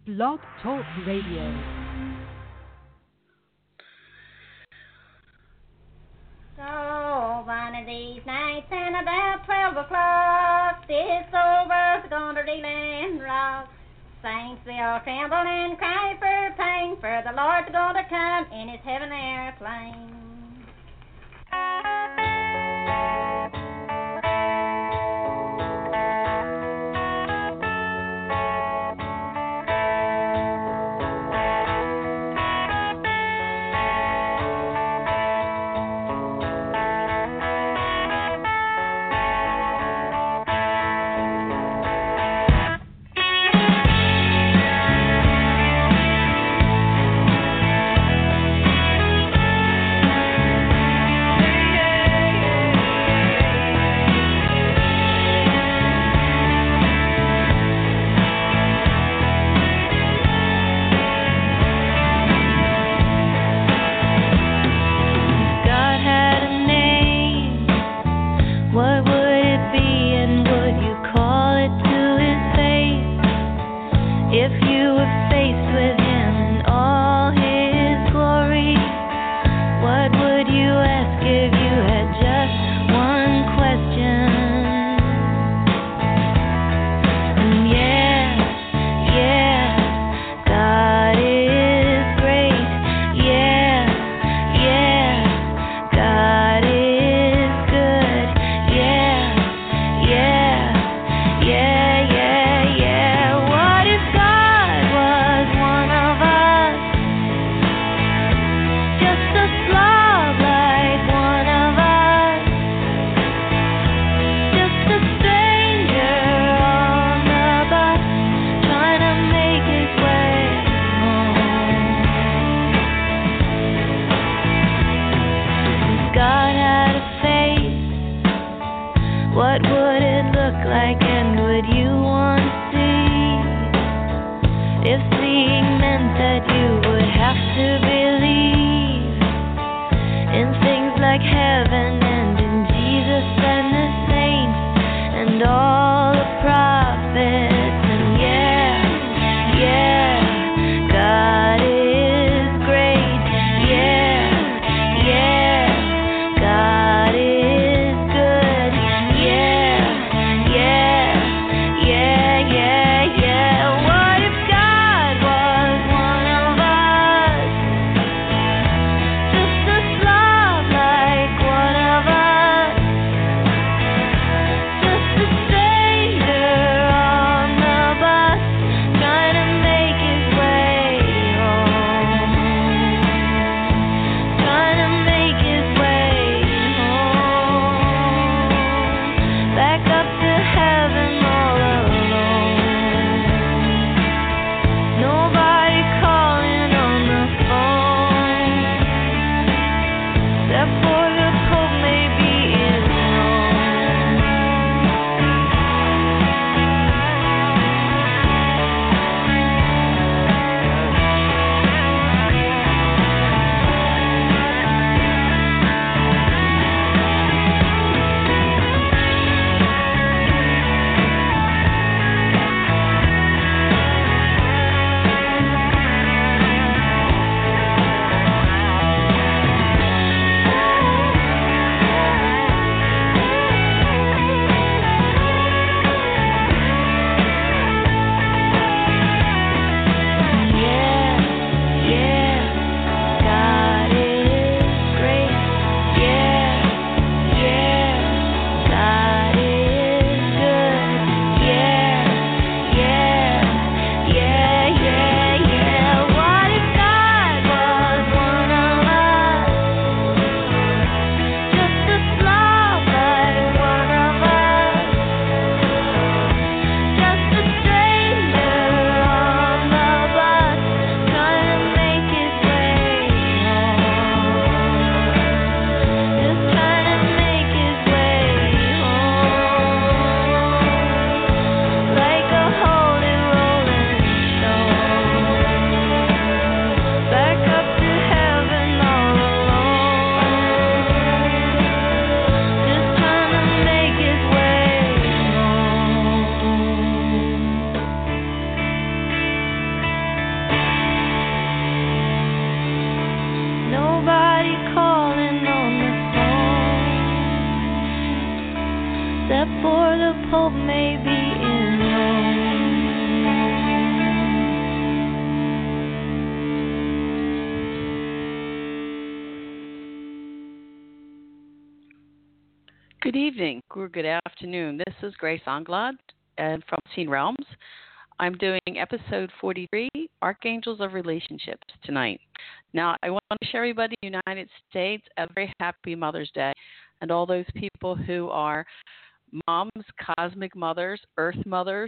Blog Talk Radio. So one of these nights and about 12 o'clock, this old world's gonna reel and rock. Saints will tremble and cry for pain, for the Lord's gonna come in his heaven airplane. Good evening or good afternoon. This is Grace Anglad and from Scene Realms. I'm doing episode 43, Archangels of Relationships, tonight. Now, I want to share everybody in the United States a very happy Mother's Day and all those people who are moms, cosmic mothers, earth mothers,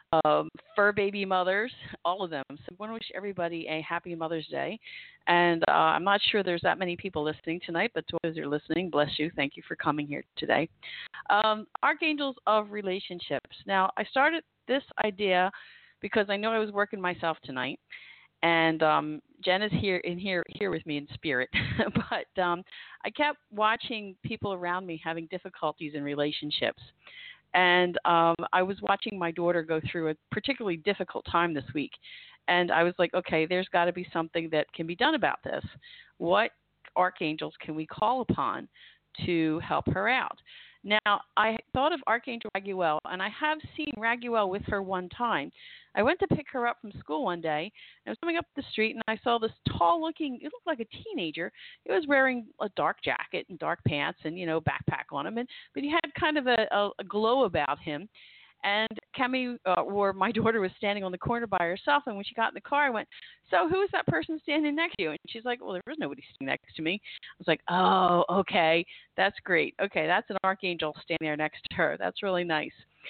fur baby mothers, all of them. So I want to wish everybody a happy Mother's Day. And I'm not sure there's that many people listening tonight, but to those who are listening, bless you. Thank you for coming here today. Archangels of Relationships. Now, I started this idea because I know I was working myself tonight. And Jen is here with me in spirit. But I kept watching people around me having difficulties in relationships. And I was watching my daughter go through a particularly difficult time this week. And I was like, okay, there's got to be something that can be done about this. What archangels can we call upon to help her out? Now, I thought of Archangel Raguel, and I have seen Raguel with her one time. I went to pick her up from school one day, and I was coming up the street, and I saw this tall-looking, it looked like a teenager. He was wearing a dark jacket and dark pants and, backpack on him, but he had kind of a glow about him. And Kemi, or my daughter, was standing on the corner by herself, and when she got in the car, I went, so who is that person standing next to you? And she's like, well, there was nobody standing next to me. I was like, oh, okay, that's great. Okay, that's an archangel standing there next to her. That's really nice.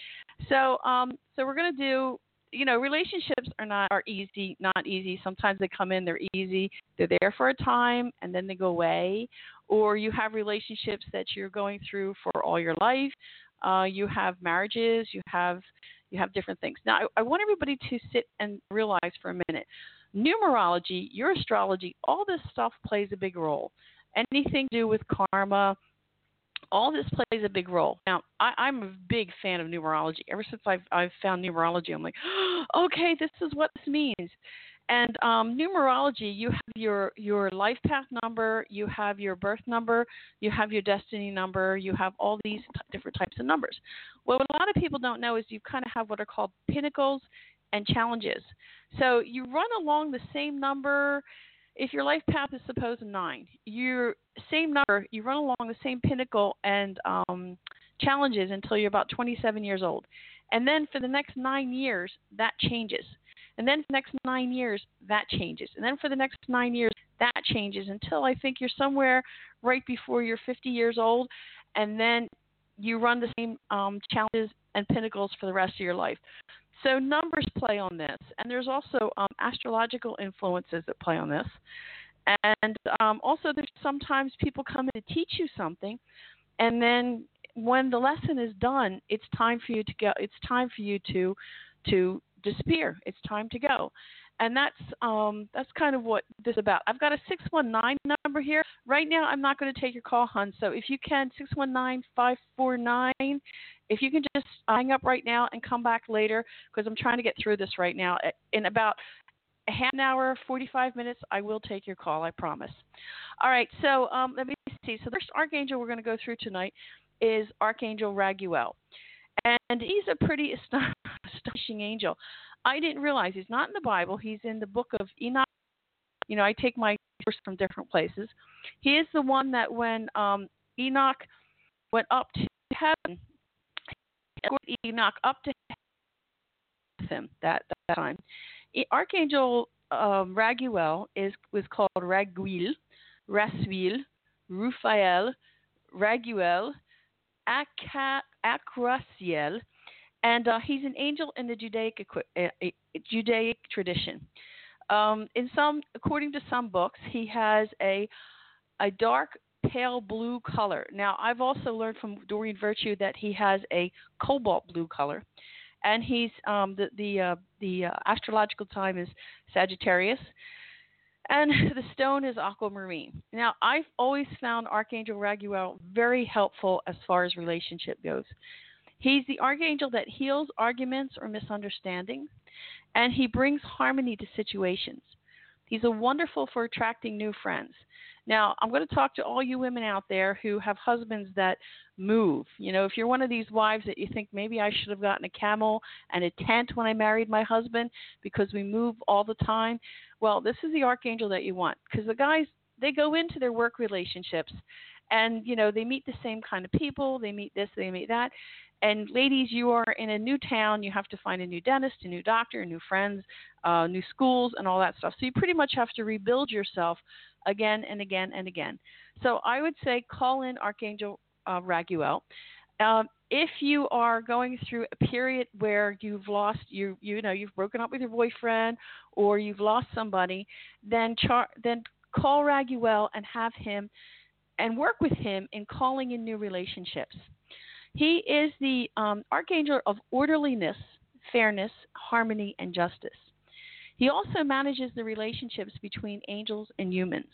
So we're going to do, relationships are easy, not easy. Sometimes they come in, they're easy. They're there for a time, and then they go away. Or you have relationships that you're going through for all your life. You have marriages, you have different things. Now, I want everybody to sit and realize for a minute, numerology, your astrology, all this stuff plays a big role. Anything to do with karma, all this plays a big role. Now, I'm a big fan of numerology. Ever since I've found numerology, I'm like, okay, this is what this means. And numerology, you have your life path number, you have your birth number, you have your destiny number, you have all these different types of numbers. Well, what a lot of people don't know is you kind of have what are called pinnacles and challenges. So you run along the same number. If your life path is supposed to 9, your same number, you run along the same pinnacle and challenges until you're about 27 years old. And then for the next 9 years, that changes. And then for the next 9 years, that changes. And then for the next 9 years, that changes until I think you're somewhere right before you're 50 years old. And then you run the same challenges and pinnacles for the rest of your life. So numbers play on this. And there's also astrological influences that play on this. And also there's sometimes people come in to teach you something. And then when the lesson is done, it's time for you to go. It's time for you to disappear. It's time to go. And that's kind of what this is about. I've got a 619 number here. Right now, I'm not going to take your call, hon. So if you can, 619-549, if you can just hang up right now and come back later, because I'm trying to get through this right now. In about a half an hour, 45 minutes, I will take your call, I promise. All right, so let me see. So the first archangel we're going to go through tonight is Archangel Raguel. And he's a pretty astonishing angel. I didn't realize he's not in the Bible. He's in the book of Enoch. I take my source from different places. He is the one that when Enoch went up to heaven, Enoch up to him that time. Archangel Raguel was called Raguel, Rasuil, Raphael, Raguel, Akraziel, and he's an angel in the Judaic tradition. According to some books, he has a dark pale blue color. Now, I've also learned from Doreen Virtue that he has a cobalt blue color, and he's the astrological time is Sagittarius. And the stone is aquamarine. Now, I've always found Archangel Raguel very helpful as far as relationship goes. He's the archangel that heals arguments or misunderstandings, and he brings harmony to situations. He's a wonderful for attracting new friends. Now, I'm going to talk to all you women out there who have husbands that move. If you're one of these wives that you think maybe I should have gotten a camel and a tent when I married my husband because we move all the time, well, this is the archangel that you want, because the guys, they go into their work relationships And, they meet the same kind of people. They meet this, they meet that. And ladies, you are in a new town. You have to find a new dentist, a new doctor, new friends, new schools, and all that stuff. So you pretty much have to rebuild yourself again and again and again. So I would say call in Archangel Raguel. If you are going through a period where you've lost you've broken up with your boyfriend or you've lost somebody, then call Raguel and have him and work with him in calling in new relationships. He is the archangel of orderliness, fairness, harmony, and justice. He also manages the relationships between angels and humans.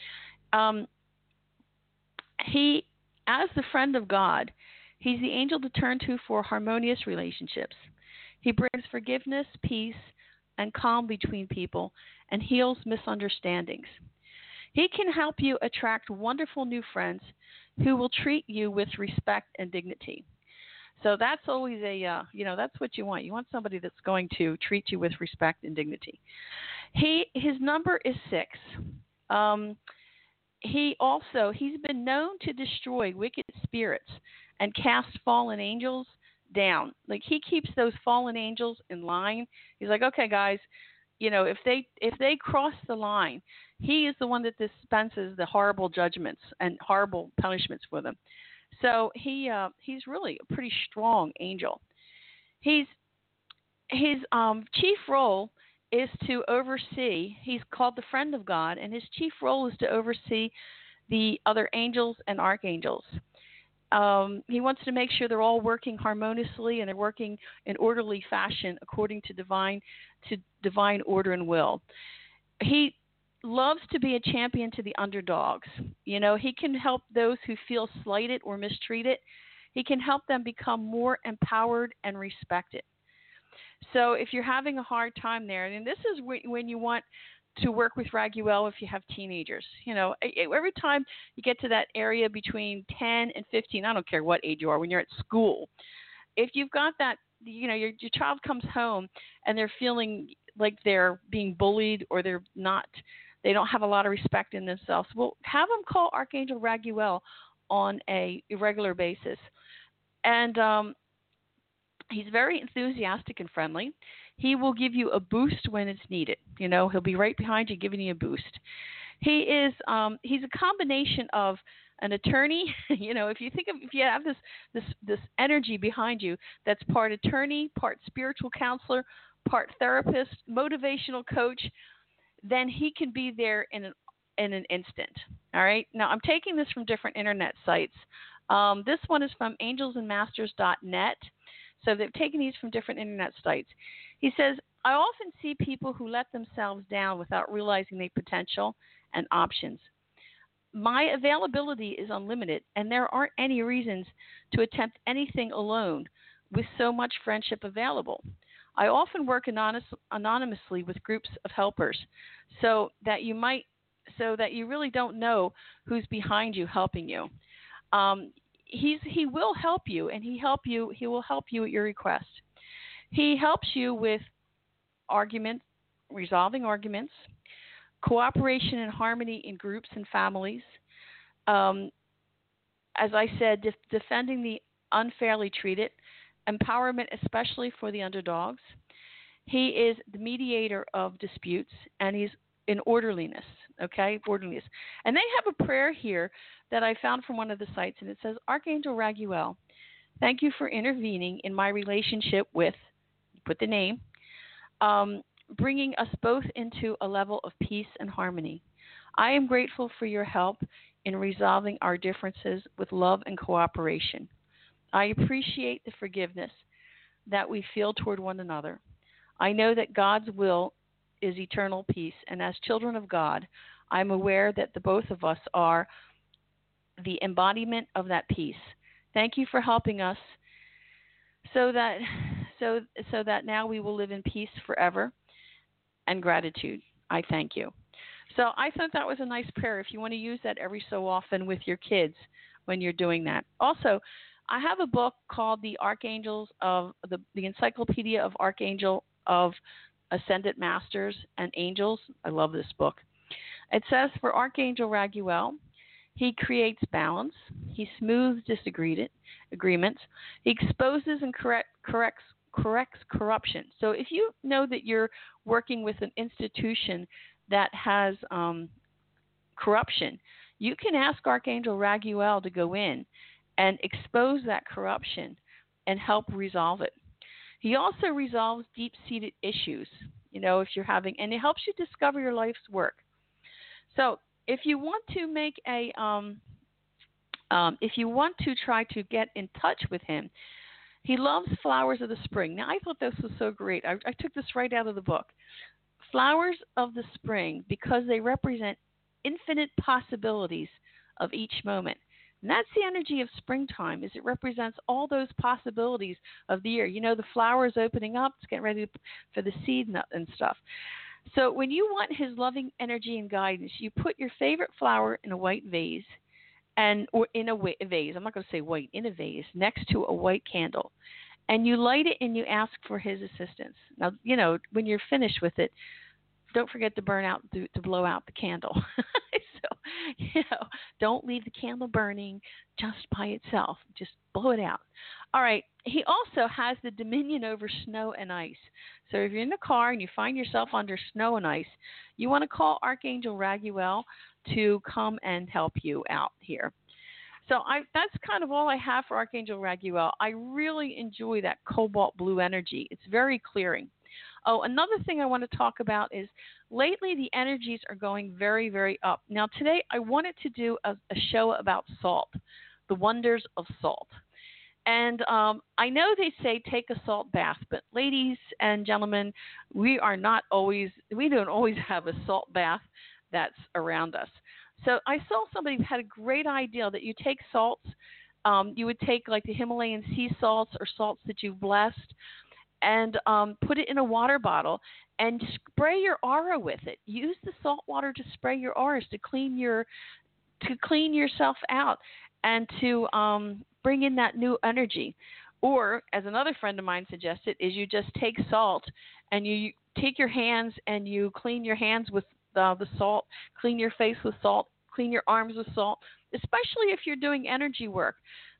He, as the friend of God, he's the angel to turn to for harmonious relationships. He brings forgiveness, peace, and calm between people and heals misunderstandings. He can help you attract wonderful new friends who will treat you with respect and dignity. So that's always that's what you want. You want somebody that's going to treat you with respect and dignity. His number is 6. He's been known to destroy wicked spirits and cast fallen angels down. Like, he keeps those fallen angels in line. He's like, okay, guys, if they cross the line, he is the one that dispenses the horrible judgments and horrible punishments for them. So he's really a pretty strong angel. His chief role is to oversee. He's called the friend of God, and his chief role is to oversee the other angels and archangels. He wants to make sure they're all working harmoniously and they're working in orderly fashion according to divine order and will. He loves to be a champion to the underdogs. He can help those who feel slighted or mistreated. He can help them become more empowered and respected. So if you're having a hard time there, and this is when you want to work with Raguel if you have teenagers. Every time you get to that area between 10 and 15, I don't care what age you are, when you're at school, if you've got that, your child comes home and they're feeling like they're being bullied or they don't have a lot of respect in themselves, well, have them call Archangel Raguel on a regular basis. And he's very enthusiastic and friendly. He will give you a boost when it's needed. He'll be right behind you giving you a boost. He's a combination of an attorney. If you have this energy behind you that's part attorney, part spiritual counselor, part therapist, motivational coach, then he can be there in an instant. All right. Now, I'm taking this from different internet sites. This one is from angelsandmasters.net. So they've taken these from different internet sites. He says, I often see people who let themselves down without realizing their potential and options. My availability is unlimited, and there aren't any reasons to attempt anything alone with so much friendship available. I often work anonymously with groups of helpers so that you really don't know who's behind you helping you. He will help you, and he will help you at your request. He helps you with resolving arguments, cooperation and harmony in groups and families. As I said, defending the unfairly treated, empowerment especially for the underdogs. He is the mediator of disputes, and he's in orderliness, okay? Orderliness. And they have a prayer here that I found from one of the sites, and it says, Archangel Raguel, thank you for intervening in my relationship with, put the name, bringing us both into a level of peace and harmony. I am grateful for your help in resolving our differences with love and cooperation. I appreciate the forgiveness that we feel toward one another. I know that God's will is eternal peace, and as children of God, I'm aware that the both of us are the embodiment of that peace. Thank you for helping us so that now we will live in peace forever and gratitude. I thank you. So I thought that was a nice prayer if you want to use that every so often with your kids when you're doing that. Also, I have a book called The Archangels of the Encyclopedia of Archangel of Ascended Masters and Angels. I love this book. It says for Archangel Raguel, He creates balance. He smooths disagreements. He exposes and corrects corruption. So if you know that you're working with an institution that has corruption, you can ask Archangel Raguel to go in and expose that corruption and help resolve it. He also resolves deep-seated issues, if you're having, and it helps you discover your life's work. So if you want to make if you want to try to get in touch with him, he loves flowers of the spring. Now, I thought this was so great. I took this right out of the book. Flowers of the spring, because they represent infinite possibilities of each moment. And that's the energy of springtime, is it represents all those possibilities of the year. The flowers opening up, it's getting ready for the seed and stuff. So when you want his loving energy and guidance, you put your favorite flower in a white vase, or in a vase. I'm not going to say white, in a vase, next to a white candle. And you light it and you ask for his assistance. Now, when you're finished with it, don't forget to blow out the candle. So, don't leave the candle burning just by itself. Just blow it out. All right. He also has the dominion over snow and ice. So if you're in the car and you find yourself under snow and ice, you want to call Archangel Raguel to come and help you out here. So that's kind of all I have for Archangel Raguel. I really enjoy that cobalt blue energy. It's very clearing. Oh, another thing I want to talk about is lately the energies are going very, very up. Now, today I wanted to do a show about salt, the wonders of salt. And I know they say take a salt bath, but ladies and gentlemen, we don't always have a salt bath that's around us. So I saw somebody who had a great idea that you take salts, you would take like the Himalayan sea salts or salts that you've blessed, and put it in a water bottle and spray your aura with it. Use the salt water to spray your auras, to clean yourself out, and to bring in that new energy. Or, as another friend of mine suggested, is you just take salt and you take your hands and you clean your hands with the salt, clean your face with salt, clean your arms with salt, especially if you're doing energy work.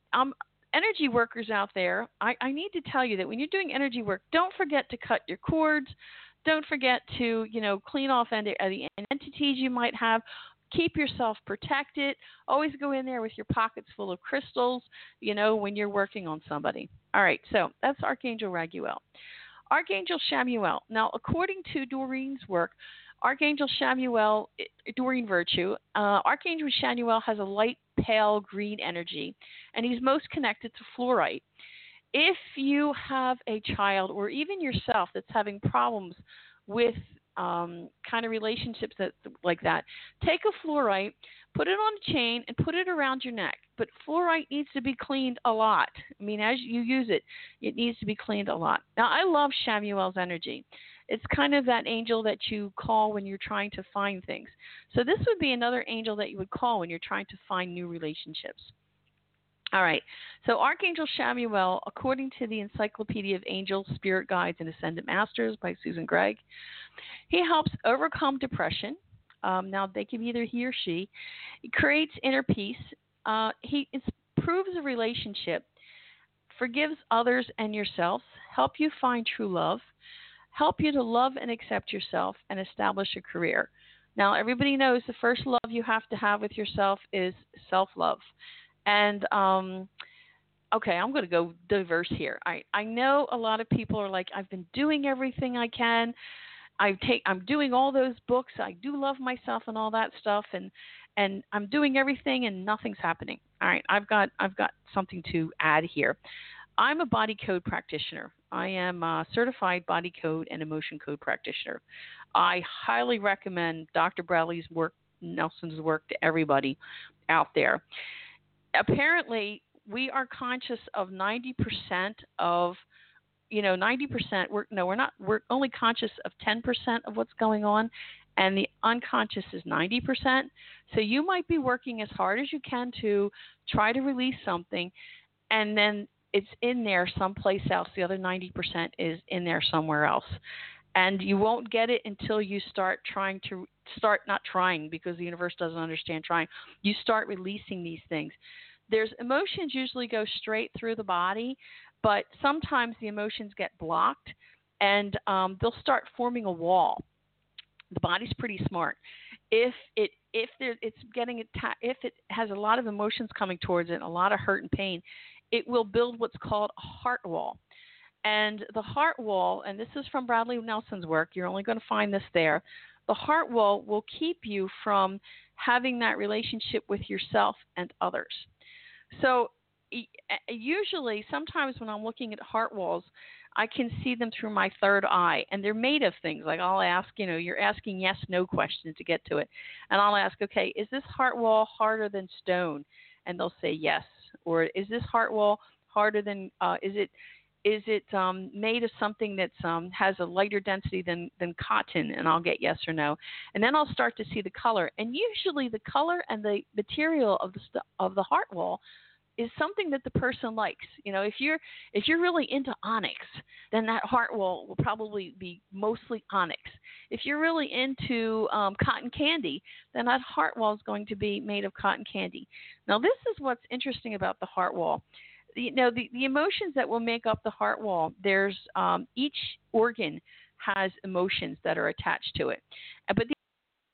Energy workers out there, I need to tell you that when you're doing energy work, don't forget to cut your cords. Don't forget to, clean off any entities you might have. Keep yourself protected. Always go in there with your pockets full of crystals, when you're working on somebody. All right, so that's Archangel Raguel. Archangel Chamuel. Now, according to Doreen's work, Archangel Chamuel, Doreen Virtue, Archangel Chamuel has a light pale green energy, and he's most connected to fluorite. If you have a child or even yourself that's having problems with kind of relationships like that, take a fluorite, put it on a chain, and put it around your neck. But fluorite needs to be cleaned a lot. I mean, as you use it, it needs to be cleaned a lot. Now, I love Chamuel's energy. It's kind of that angel that you call when you're trying to find things. So this would be another angel that you would call when you're trying to find new relationships. All right. So Archangel Chamuel, according to the Encyclopedia of Angels, Spirit Guides, and Ascended Masters by Susan Gregg, he helps overcome depression. Now, they can be either he or she. He creates inner peace. He improves a relationship, forgives others and yourself, help you find true love, help you to love and accept yourself, and establish a career. Now, everybody knows the first love you have to have with yourself is self-love. And, okay, I'm going to go diverse here. I know a lot of people are like, I've been doing everything I can. I'm doing all those books. I do love myself and all that stuff. And I'm doing everything and nothing's happening. All right, I've got something to add here. I'm a body code practitioner. I am a certified body code and emotion code practitioner. I highly recommend Dr. Bradley's work, Nelson's work, to everybody out there. Apparently, we are conscious of 90% of, 90%. We're only conscious of 10% of what's going on, and the unconscious is 90%. So you might be working as hard as you can to try to release something, and then it's in there someplace else. The other 90% is in there somewhere else. And you won't get it until you start trying to start not trying because the universe doesn't understand trying. You start releasing these things. There's emotions usually go straight through the body, but sometimes the emotions get blocked, and they'll start forming a wall. The body's pretty smart. If it has a lot of emotions coming towards it, a lot of hurt and pain, it will build what's called a heart wall. And the heart wall, and this is from Bradley Nelson's work, you're only going to find this there. The heart wall will keep you from having that relationship with yourself and others. So usually, sometimes when I'm looking at heart walls, I can see them through my third eye, and they're made of things. Like I'll ask, you're asking yes, no questions to get to it. And I'll ask, okay, is this heart wall harder than stone? And they'll say yes. Or is this heart wall harder than, is it made of something that has a lighter density than cotton? And I'll get yes or no. And then I'll start to see the color. And usually the color and the material of the heart wall is something that the person likes. If you're really into onyx, then that heart wall will probably be mostly onyx. If you're really into cotton candy, then that heart wall is going to be made of cotton candy. Now, this is what's interesting about the heart wall. The emotions that will make up the heart wall, there's each organ has emotions that are attached to it. But these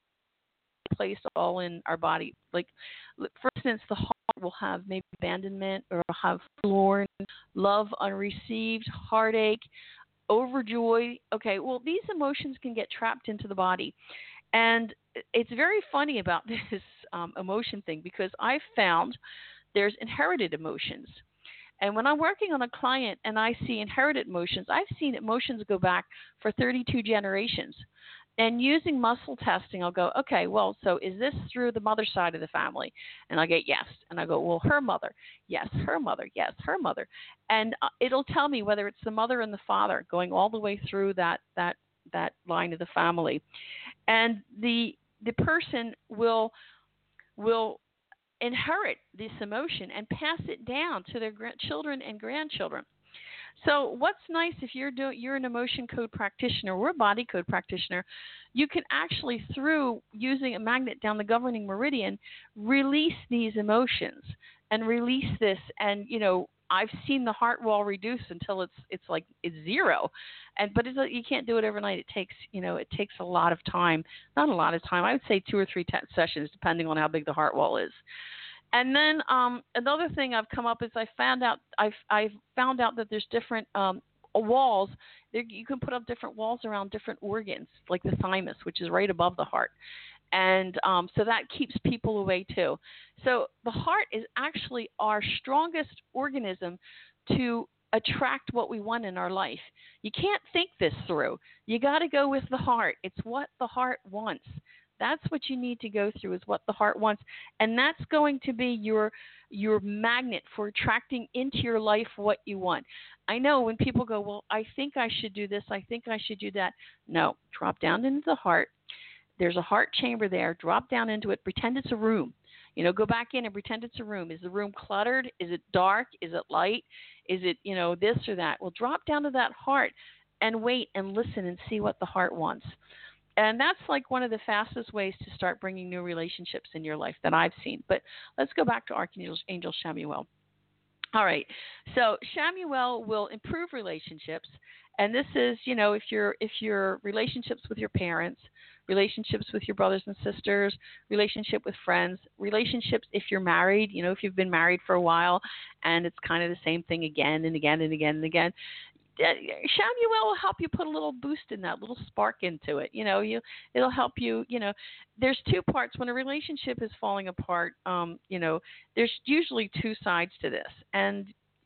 are placed all in our body. Like, for instance, the heart will have maybe abandonment, or have forlorn, love unreceived, heartache, overjoy. Okay, well, these emotions can get trapped into the body. And it's very funny about this emotion thing, because I've found there's inherited emotions. And when I'm working on a client and I see inherited emotions, I've seen emotions go back for 32 generations. And using muscle testing, I'll go, okay, well, so is this through the mother side of the family? And I get yes. And I go, well, her mother, yes, her mother, yes, her mother. And it'll tell me whether it's the mother and the father going all the way through that line of the family. And the person will inherit this emotion and pass it down to their children and grandchildren. So what's nice, if you're an emotion code practitioner or a body code practitioner, you can actually, through using a magnet down the governing meridian, release these emotions and release this. And I've seen the heart wall reduce until it's zero, but you can't do it overnight. It takes a lot of time. Not a lot of time. I would say 2 or 3 sessions, depending on how big the heart wall is. And then another thing I've come up is I've found out that there's different walls. You can put up different walls around different organs, like the thymus, which is right above the heart. And so that keeps people away too. So the heart is actually our strongest organism to attract what we want in our life. You can't think this through. You got to go with the heart. It's what the heart wants. That's what you need to go through, is what the heart wants. And that's going to be your magnet for attracting into your life what you want. I know when people go, well, I think I should do this, I think I should do that. No, drop down into the heart. There's a heart chamber there. Drop down into it. Pretend it's a room. Go back in and pretend it's a room. Is the room cluttered? Is it dark? Is it light? Is it, this or that? Well, drop down to that heart and wait and listen and see what the heart wants. And that's like one of the fastest ways to start bringing new relationships in your life that I've seen. But let's go back to Archangel Chamuel. All right. So Chamuel will improve relationships. And this is, if your relationships with your parents, relationships with your brothers and sisters, relationship with friends, relationships if you're married, if you've been married for a while and it's kind of the same thing again and again and again and again. Chamuel will help you put a little boost in that, little spark into it. It'll help you. There's 2 parts when a relationship is falling apart. There's usually 2 sides to this, and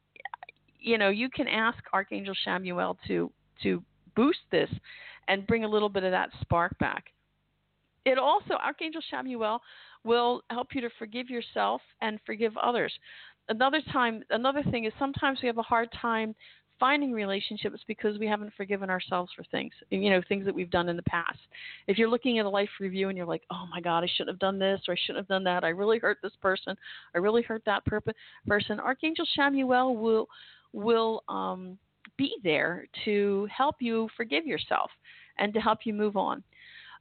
you can ask Archangel Chamuel to boost this and bring a little bit of that spark back. It also, Archangel Chamuel will help you to forgive yourself and forgive others. Another thing is sometimes we have a hard time finding relationships because we haven't forgiven ourselves for things, things that we've done in the past. If you're looking at a life review and you're like, oh my God, I shouldn't have done this, or I shouldn't have done that. I really hurt this person. I really hurt that person. Archangel Chamuel will be there to help you forgive yourself and to help you move on.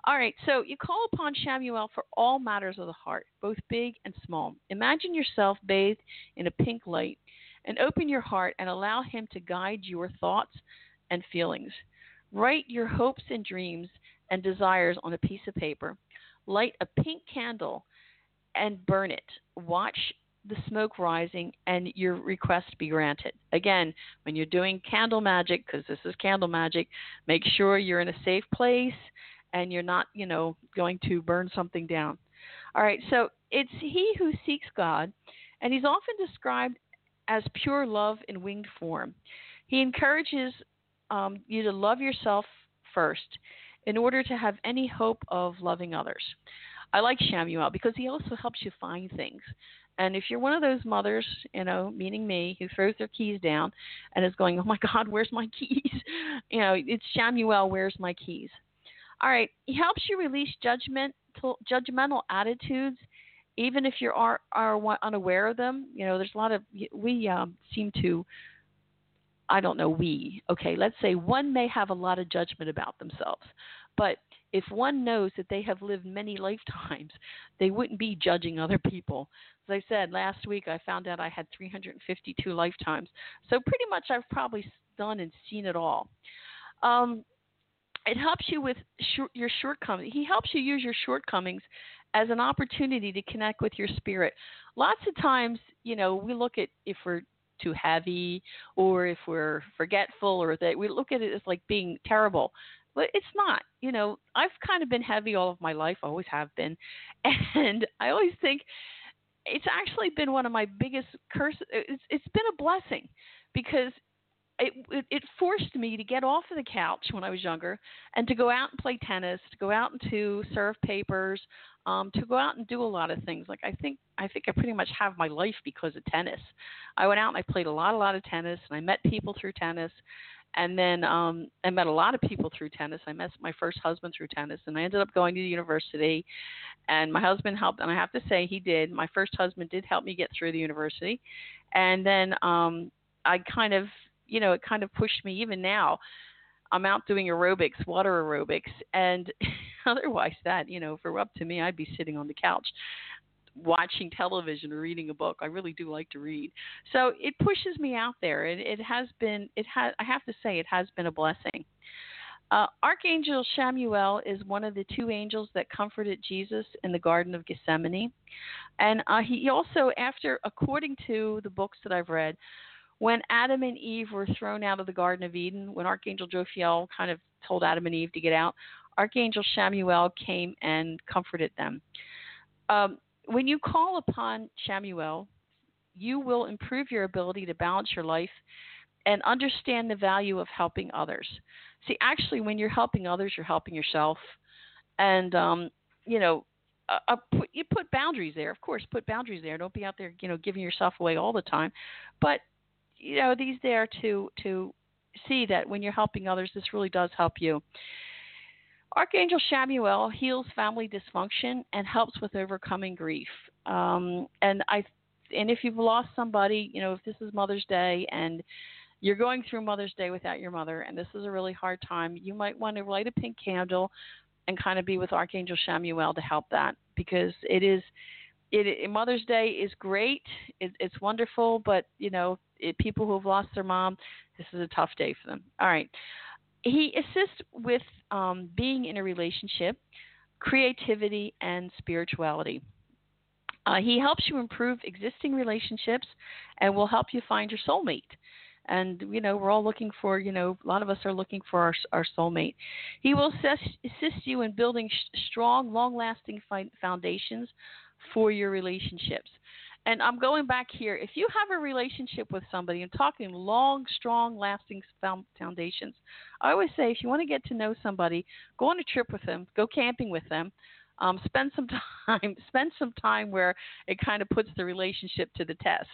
All right, so you call upon Shamuel for all matters of the heart, both big and small. Imagine yourself bathed in a pink light and open your heart and allow him to guide your thoughts and feelings. Write your hopes and dreams and desires on a piece of paper. Light a pink candle and burn it. Watch the smoke rising and your request be granted. Again, when you're doing candle magic, because this is candle magic, make sure you're in a safe place and you're not, going to burn something down. All right, so it's he who seeks God, and he's often described as pure love in winged form. He encourages you to love yourself first in order to have any hope of loving others. I like Shamuel because he also helps you find things. And if you're one of those mothers, meaning me, who throws their keys down and is going, oh my God, where's my keys? It's Shamuel, where's my keys? All right, he helps you release judgmental attitudes, even if you are unaware of them. There's a lot of, we seem to, I don't know, let's say one may have a lot of judgment about themselves. But if one knows that they have lived many lifetimes, they wouldn't be judging other people. As I said, last week I found out I had 352 lifetimes. So pretty much I've probably done and seen it all. It helps you with your shortcomings. He helps you use your shortcomings as an opportunity to connect with your spirit. Lots of times, we look at if we're too heavy or if we're forgetful or that we look at it as like being terrible. But it's not. I've kind of been heavy all of my life, always have been. And I always think it's actually been one of my biggest curses. It's been a blessing because it forced me to get off of the couch when I was younger and to go out and play tennis, to go out and to serve papers, to go out and do a lot of things. Like I think I pretty much have my life because of tennis. I went out and I played a lot of tennis, and I met people through tennis. And then I met a lot of people through tennis. I met my first husband through tennis, and I ended up going to the university. And my husband helped, and I have to say he did. My first husband did help me get through the university. And then I kind of, it kind of pushed me. Even now, I'm out doing aerobics, water aerobics. And otherwise if it were up to me, I'd be sitting on the couch watching television or reading a book. I really do like to read. So it pushes me out there. I have to say it has been a blessing. Archangel Shamuel is one of the two angels that comforted Jesus in the Garden of Gethsemane. And he also, according to the books that I've read, when Adam and Eve were thrown out of the Garden of Eden, when Archangel Jophiel kind of told Adam and Eve to get out, Archangel Shamuel came and comforted them. When you call upon Shamuel, you will improve your ability to balance your life and understand the value of helping others. See, actually, when you're helping others, you're helping yourself. And, you put boundaries there. Of course, put boundaries there. Don't be out there, giving yourself away all the time. But, these there to see that when you're helping others, this really does help you. Archangel Shamuel heals family dysfunction and helps with overcoming grief. And if you've lost somebody, if this is Mother's Day and you're going through Mother's Day without your mother, and this is a really hard time, you might want to light a pink candle and kind of be with Archangel Shamuel to help that, because Mother's Day is great. It's wonderful, but, people who have lost their mom, this is a tough day for them. All right. He assists with being in a relationship, creativity, and spirituality. He helps you improve existing relationships and will help you find your soulmate. And, we're all looking for, a lot of us are looking for our soulmate. He will assist you in building strong, long-lasting foundations for your relationships. And I'm going back here. If you have a relationship with somebody, I'm talking long, strong, lasting foundations. I always say if you want to get to know somebody, go on a trip with them, go camping with them, spend some time where it kind of puts the relationship to the test.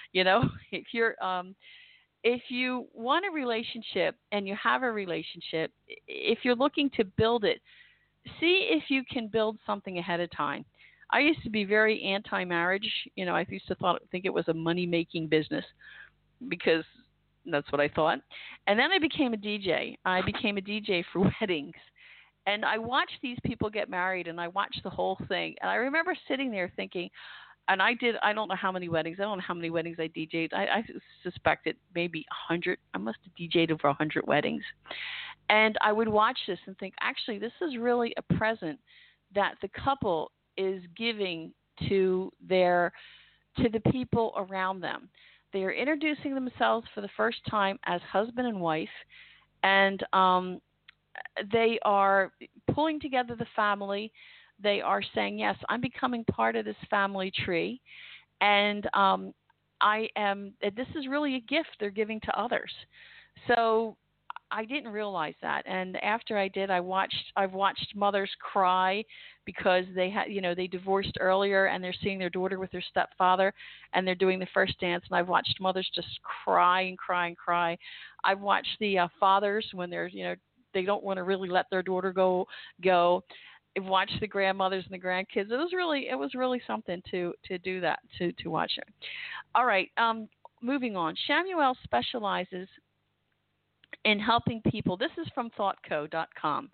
If you want a relationship and you have a relationship, if you're looking to build it, see if you can build something ahead of time. I used to be very anti-marriage. I used to think it was a money-making business because that's what I thought. And then I became a DJ. I became a DJ for weddings. And I watched these people get married, and I watched the whole thing. And I remember sitting there thinking, and I don't know how many weddings. I don't know how many weddings I DJ'd. I suspect it maybe 100. I must have DJ'd over 100 weddings. And I would watch this and think, actually, this is really a present that the couple is giving to the people around them. They are introducing themselves for the first time as husband and wife, and they are pulling together the family. They are saying, yes, I'm becoming part of this family tree, and this is really a gift they're giving to others. So I didn't realize that, and after I did, I've watched mothers cry because they divorced earlier, and they're seeing their daughter with their stepfather, and they're doing the first dance, and I've watched mothers just cry and cry and cry. I've watched the fathers when they're they don't want to really let their daughter go. I've watched the grandmothers and the grandkids. It was really something to do that, to watch it. All right, moving on. Shamuel specializes in helping people. This is from thoughtco.com.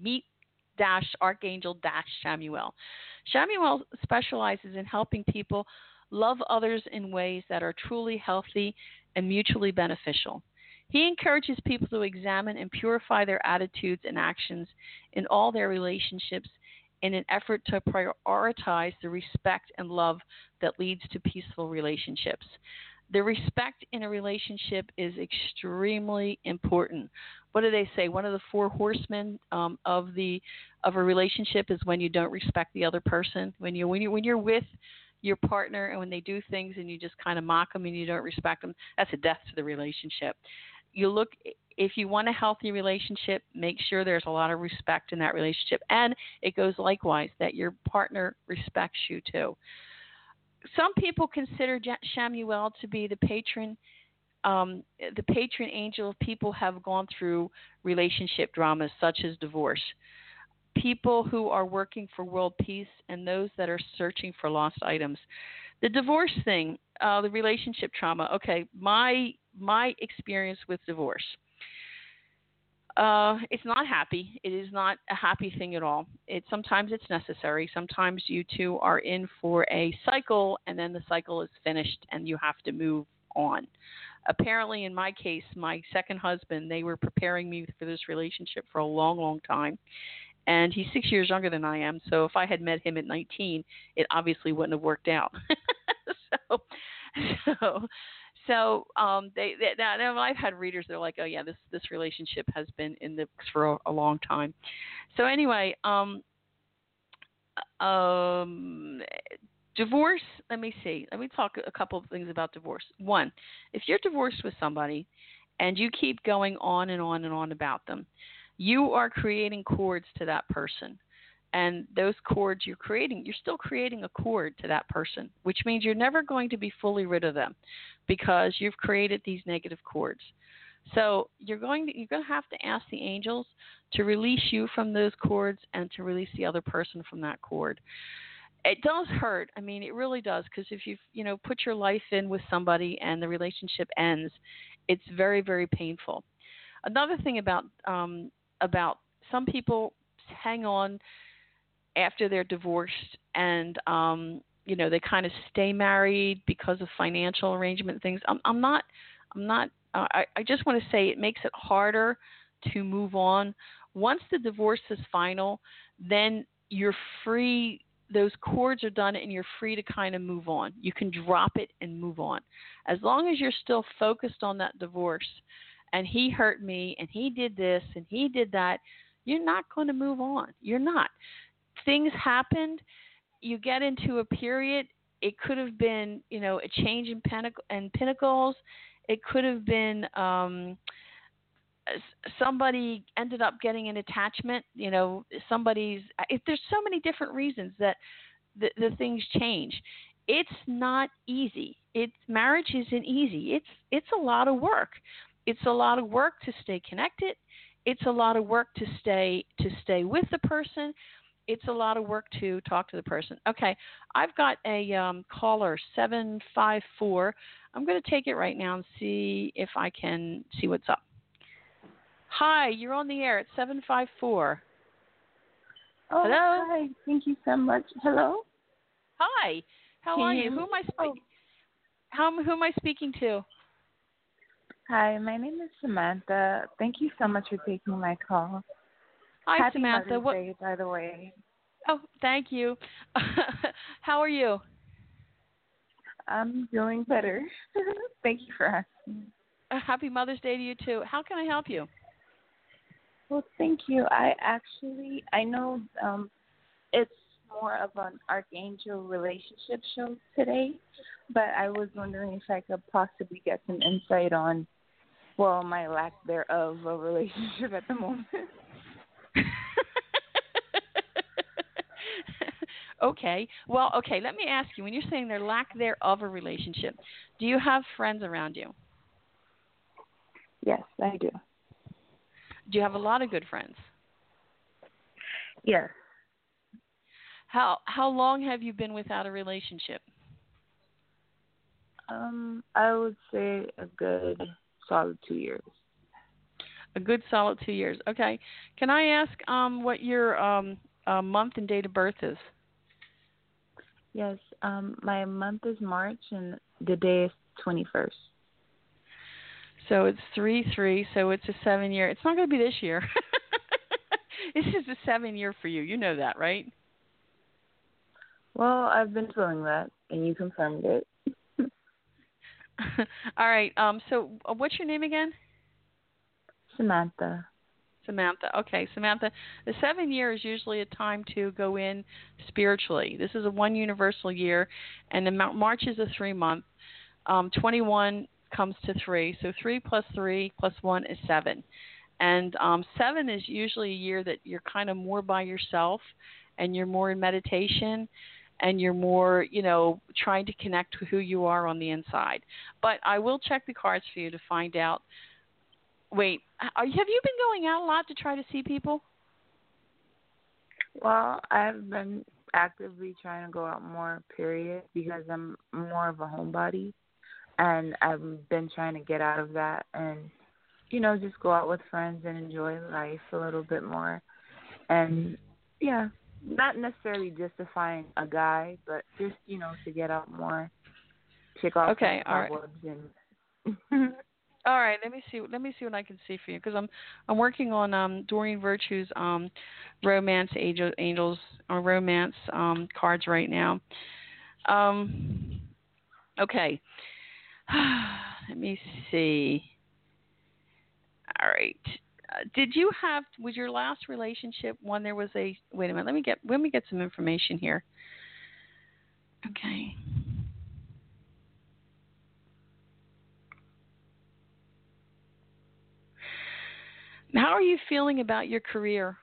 Meet-Archangel-Shamuel. Shamuel specializes in helping people love others in ways that are truly healthy and mutually beneficial. He encourages people to examine and purify their attitudes and actions in all their relationships in an effort to prioritize the respect and love that leads to peaceful relationships. The respect in a relationship is extremely important. What do they say? One of the four horsemen of a relationship is when you don't respect the other person. When you're with your partner and when they do things and you just kind of mock them and you don't respect them, that's a death to the relationship. If you want a healthy relationship, make sure there's a lot of respect in that relationship, and it goes likewise that your partner respects you too. Some people consider Shamuel to be the patron angel of people who have gone through relationship dramas such as divorce, people who are working for world peace, and those that are searching for lost items. The divorce thing, the relationship trauma. Okay, my experience with divorce. It's not happy. It is not a happy thing at all. Sometimes it's necessary. Sometimes you two are in for a cycle, and then the cycle is finished, and you have to move on. Apparently, in my case, my second husband, they were preparing me for this relationship for a long, long time. And he's 6 years younger than I am, so if I had met him at 19, it obviously wouldn't have worked out. So I've had readers that are like, oh yeah, this relationship has been in the books for a long time. So anyway, divorce. Let me talk a couple of things about divorce. One, if you're divorced with somebody and you keep going on and on and on about them, you are creating cords to that person. And those cords you're still creating a cord to that person, which means you're never going to be fully rid of them because you've created these negative cords. So you're going to have to ask the angels to release you from those cords and to release the other person from that cord. It does hurt. I mean, it really does, because if you've put your life in with somebody and the relationship ends, it's very, very painful. Another thing about some people hang on after they're divorced, and they kind of stay married because of financial arrangement things. I just want to say it makes it harder to move on. Once the divorce is final, then you're free. Those cords are done, and you're free to kind of move on. You can drop it and move on. As long as you're still focused on that divorce, and he hurt me, and he did this, and he did that, you're not going to move on. You're not. Things happened. You get into a period. It could have been, a change in pinnacles. It could have been somebody ended up getting an attachment. There's so many different reasons that the things change. It's not easy. Marriage isn't easy. It's a lot of work. It's a lot of work to stay connected. It's a lot of work to stay with the person. It's a lot of work to talk to the person. Okay, I've got a caller, 754. I'm going to take it right now and see if I can see what's up. Hi, you're on the air at 754. Oh, Hello. hi. Thank you so much. Hello? Hi. How Can are you you? hear Who me? am I Oh, speaking? Who am I speaking to? hi. My name is Samantha. Thank you so much for taking my call. Hi, Happy Samantha. Mother's What? Day, by the way. Oh, thank you. How are you? I'm doing better. Thank you for asking. Happy Mother's Day to you too. How can I help you? Well, thank you. I know it's more of an archangel relationship show today, but I was wondering if I could possibly get some insight on, well, my lack thereof of a relationship at the moment. Okay. Well, okay, let me ask you, when you're saying there lack thereof a relationship, do you have friends around you? Yes, I do. Do you have a lot of good friends? Yes. How long have you been without a relationship? I would say a good solid 2 years. A good solid 2 years. Okay. Can I ask what your month and date of birth is? Yes. My month is March and the day is 21st. So it's 3/3. So it's a 7 year. It's not going to be this year. This is a 7 year for you. You know that, right? Well, I've been feeling that, and you confirmed it. All right. So what's your name again? Samantha. Samantha. Okay, Samantha. The 7 year is usually a time to go in spiritually. This is a one universal year, and the March is a 3 month. 21 comes to 3, so 3 plus 3 plus 1 is 7. And 7 is usually a year that you're kind of more by yourself, and you're more in meditation, and you're more, trying to connect with who you are on the inside. But I will check the cards for you to find out. Wait, have you been going out a lot to try to see people? Well, I've been actively trying to go out more, period, because I'm more of a homebody, and I've been trying to get out of that and, just go out with friends and enjoy life a little bit more. And, yeah, not necessarily just to find a guy, but just, to get out more, pick off Okay, some all right. cobwebs and All right, let me see. Let me see what I can see for you, because I'm working on Doreen Virtue's romance angels or romance cards right now. Okay, let me see. All right. Was your last relationship when there was a? Wait a minute. Let me get some information here. Okay. How are you feeling about your career?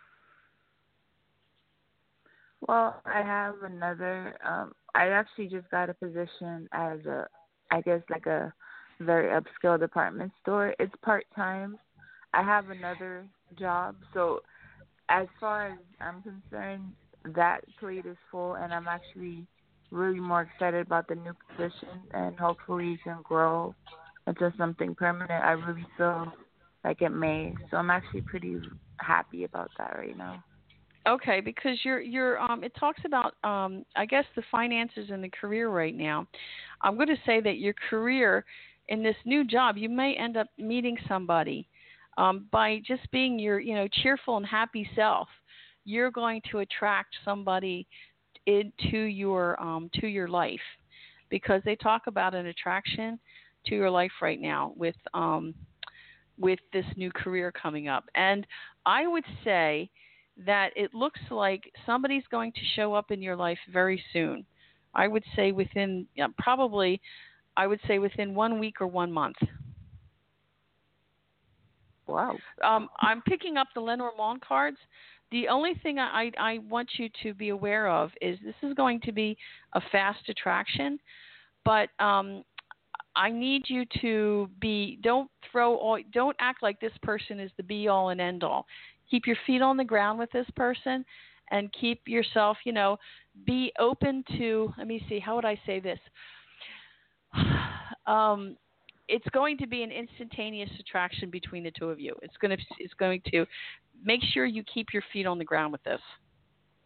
Well, I have another. I actually just got a position as I guess like a very upscale department store. It's part time. I have another job, so as far as I'm concerned, that plate is full, and I'm actually really more excited about the new position, and hopefully it can grow into something permanent. I really feel like it may, so I'm actually pretty happy about that right now. Okay, because you're it talks about I guess the finances and the career right now. I'm going to say that your career in this new job, you may end up meeting somebody by just being your cheerful and happy self. You're going to attract somebody into your life, because they talk about an attraction to your life right now with this new career coming up. And I would say that it looks like somebody's going to show up in your life very soon. I would say within within 1 week or 1 month. Wow. I'm picking up the Lenormand cards. The only thing I want you to be aware of is this is going to be a fast attraction, but I need you to don't act like this person is the be all and end all. Keep your feet on the ground with this person, and keep yourself, be open to, let me see, how would I say this? It's going to be an instantaneous attraction between the two of you. It's going to make sure you keep your feet on the ground with this.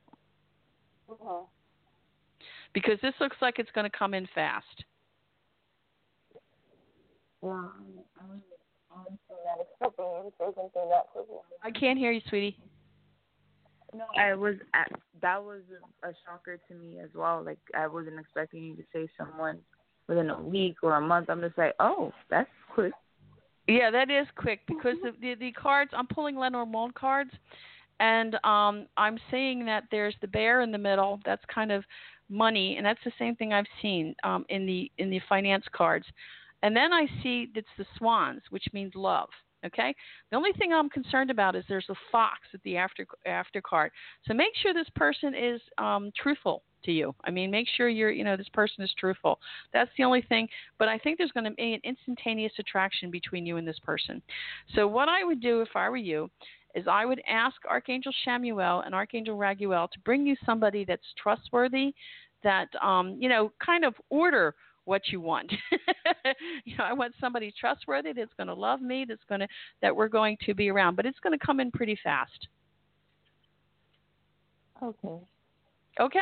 Uh-huh. Because this looks like it's going to come in fast. Yeah, I was honestly not expecting you to say something that quickly. I can't hear you, sweetie. No, that was a shocker to me as well. Like, I wasn't expecting you to say someone within a week or a month. I'm just like, oh, that's quick. Yeah, that is quick because the cards, I'm pulling Lenormand cards, and I'm seeing that there's the bear in the middle. That's kind of money, and that's the same thing I've seen in the finance cards. And then I see it's the swans, which means love. Okay. The only thing I'm concerned about is there's a fox at the after card. So make sure this person is truthful to you. I mean, make sure this person is truthful. That's the only thing. But I think there's going to be an instantaneous attraction between you and this person. So what I would do if I were you is I would ask Archangel Chamuel and Archangel Raguel to bring you somebody that's trustworthy, that kind of order what you want. I want somebody trustworthy that's going to love me, that we're going to be around, but it's going to come in pretty fast. Okay. Okay?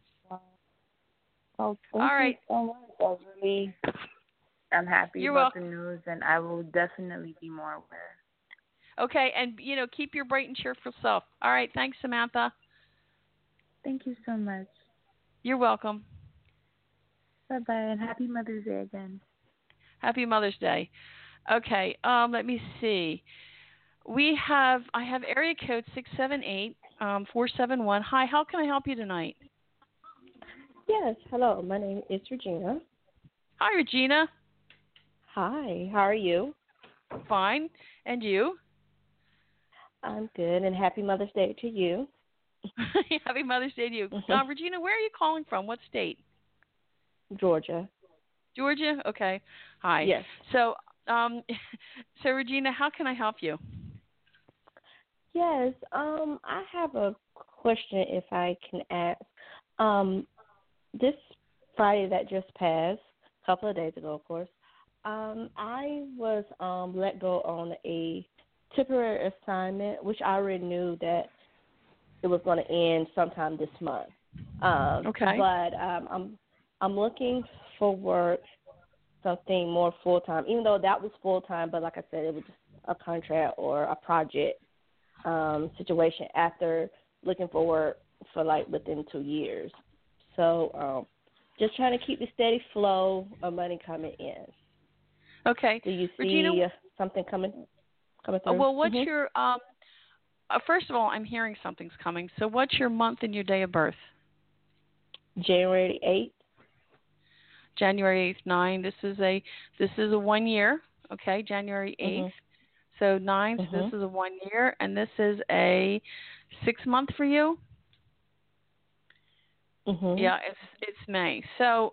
Oh, thank all right. you so much. I'm happy You're about welcome. the news, and I will definitely be more aware. Okay, and keep your bright and cheerful self. All right, thanks, Samantha. Thank you so much. You're welcome. Bye-bye, and happy Mother's Day again. Happy Mother's Day. Okay, let me see. I have area code 678-471. Hi, how can I help you tonight? Yes, hello. My name is Regina. Hi, Regina. Hi, how are you? Fine. And you? I'm good, and happy Mother's Day to you. Happy Mother's Day to you. Regina, where are you calling from? What state? Georgia. Georgia? Okay. Hi. Yes. So, so Regina, how can I help you? Yes, I have a question if I can ask. This Friday that just passed, a couple of days ago, of course, I was let go on a temporary assignment, which I already knew that it was going to end sometime this month. Okay. But I'm looking for work, something more full-time, even though that was full-time, but like I said, it was just a contract or a project situation after looking for work for within 2 years. So just trying to keep the steady flow of money coming in. Okay. Do you see Regina, something coming through? Well, what's your first of all, I'm hearing something's coming. So what's your month and your day of birth? January 8th. January 8th, 9. This is a 1 year, okay? January 8th. So 9, so this is a 1 year, and this is a 6 month for you? Yeah, it's May. So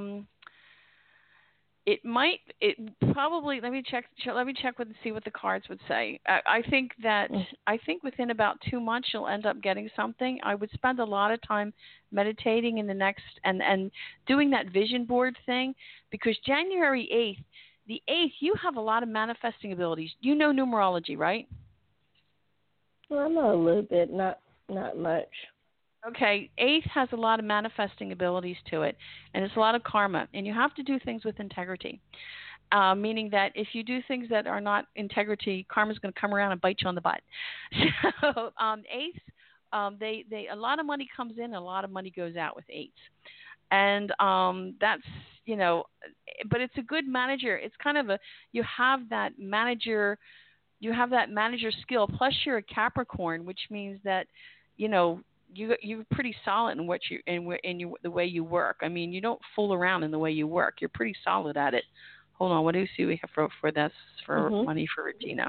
it probably, let me check and see what the cards would say. I think within about 2 months you'll end up getting something. I would spend a lot of time meditating in the next and doing that vision board thing, because January 8th, the 8th, you have a lot of manifesting abilities. You know numerology, right? Well, I know a little bit, not much. Okay, 8th has a lot of manifesting abilities to it, and it's a lot of karma, and you have to do things with integrity, meaning that if you do things that are not integrity, karma's going to come around and bite you on the butt. So 8ths, they a lot of money comes in, and a lot of money goes out with 8ths, and that's, but it's a good manager. It's kind of you have that manager skill, plus you're a Capricorn, which means that, you're pretty solid in the way you work. I mean, you don't fool around in the way you work. You're pretty solid at it. Hold on, what do you see we have for this for money for Regina?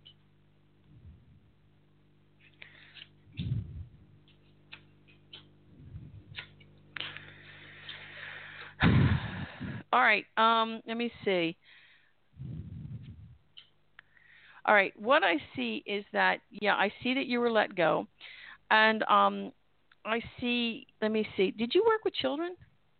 All right. Let me see. All right. What I see is that, I see that you were let go. And I see, let me see. Did you work with children?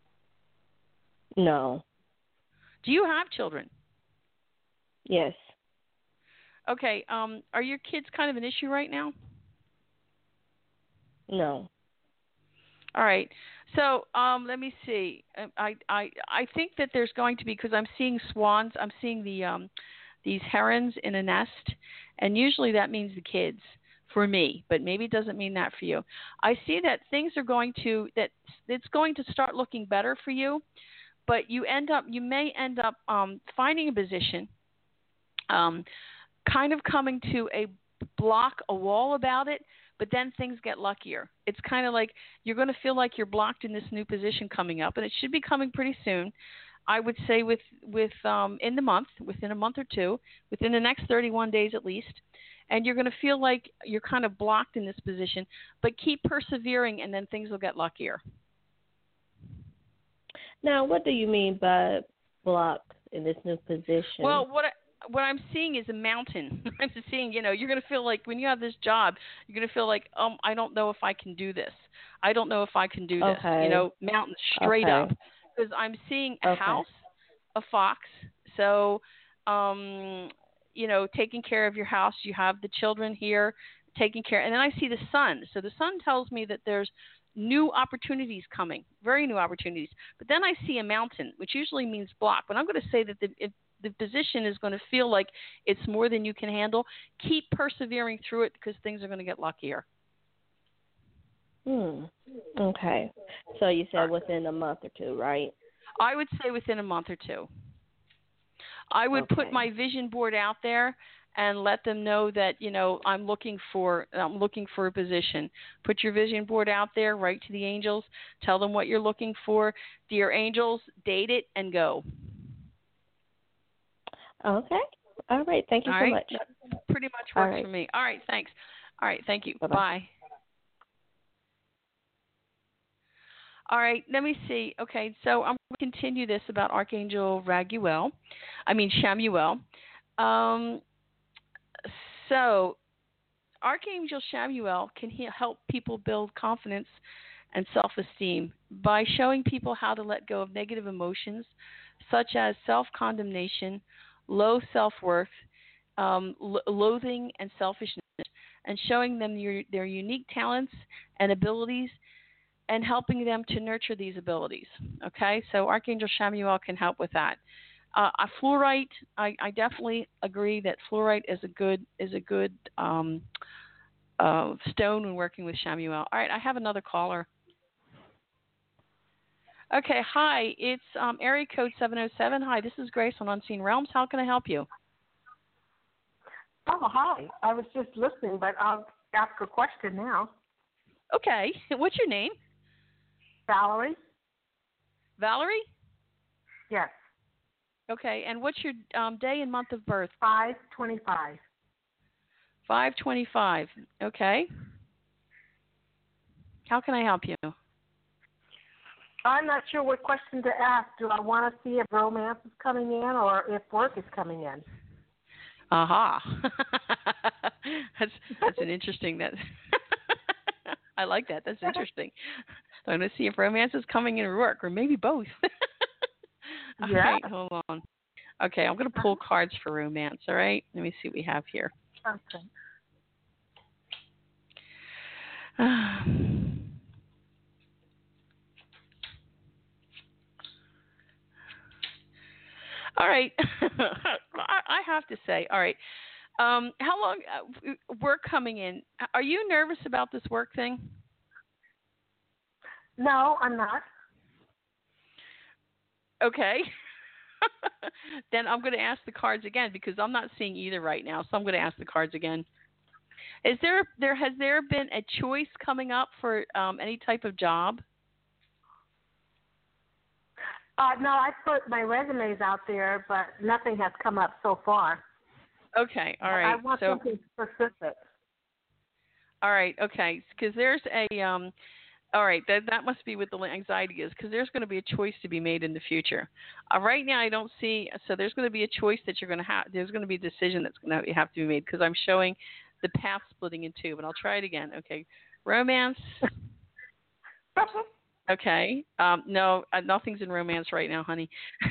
No. Do you have children? Yes. Okay. Are your kids kind of an issue right now? No. All right. So let me see. I think that there's going to be, because I'm seeing swans. I'm seeing these herons in a nest, and usually that means the kids for me, but maybe it doesn't mean that for you. I see that things are going to that it's going to start looking better for you, but you may end up finding a position, kind of coming to a wall about it, but then things get luckier. It's kind of like you're going to feel like you're blocked in this new position coming up, and it should be coming pretty soon. I would say in the month, within a month or two, within the next 31 days at least, and you're going to feel like you're kind of blocked in this position, but keep persevering, and then things will get luckier. Now, what do you mean by blocked in this new position? Well, what I'm seeing is a mountain. I'm seeing, you're going to feel like when you have this job, you're going to feel like, I don't know if I can do this. I don't know if I can do this. Okay. Mountains straight up. Because I'm seeing a house, a fox. So, taking care of your house. You have the children here, taking care. And then I see the sun. So the sun tells me that there's new opportunities coming, very new opportunities. But then I see a mountain, which usually means block. But I'm going to say that the position is going to feel like it's more than you can handle. Keep persevering through it because things are going to get luckier. Okay. So you said within a month or two, right? I would say within a month or two. I would put my vision board out there and let them know that, I'm looking for a position. Put your vision board out there, write to the angels, tell them what you're looking for. Dear angels, date it and go. Okay. All right. Thank you so much. That pretty much works for me. All right. Thanks. All right. Thank you. Bye-bye. Bye. All right. Let me see. Okay. So I'm going to continue this about Archangel Chamuel. So Archangel Chamuel can help people build confidence and self-esteem by showing people how to let go of negative emotions such as self-condemnation, low self-worth, loathing, and selfishness, and showing them their unique talents and abilities and helping them to nurture these abilities. Okay, so Archangel Chamuel can help with that. Fluorite, I definitely agree that fluorite is a good stone when working with Chamuel. All right, I have another caller. Okay, hi, it's area code 707. Hi, this is Grace on Unseen Realms. How can I help you? Oh, hi. I was just listening, but I'll ask a question now. Okay, what's your name? Valerie? Valerie? Yes. Okay, and what's your day and month of birth? 5/25. 5/25. Okay. How can I help you? I'm not sure what question to ask. Do I want to see if romance is coming in or if work is coming in? Aha. That's an interesting that. I like that. That's interesting. So I'm going to see if romance is coming in or work, or maybe both. All right, hold on. Okay, I'm going to pull cards for romance, all right? Let me see what we have here. Okay. All right. I have to say, all right. How long work coming in? Are you nervous about this work thing? No, I'm not. Okay. Then I'm going to ask the cards again because I'm not seeing either right now. So I'm going to ask the cards again. Has there been a choice coming up for any type of job? No, I put my resumes out there, but nothing has come up so far. Okay, all right. I want something specific. All right, okay, because there's a all right, that must be what the anxiety is, because there's going to be a choice to be made in the future. Right now, I don't see, so there's going to be a choice that you're going to have. There's going to be a decision that's going to have to be made, because I'm showing the path splitting in two. But I'll try it again. Okay, romance. Okay, no, nothing's in romance right now, honey.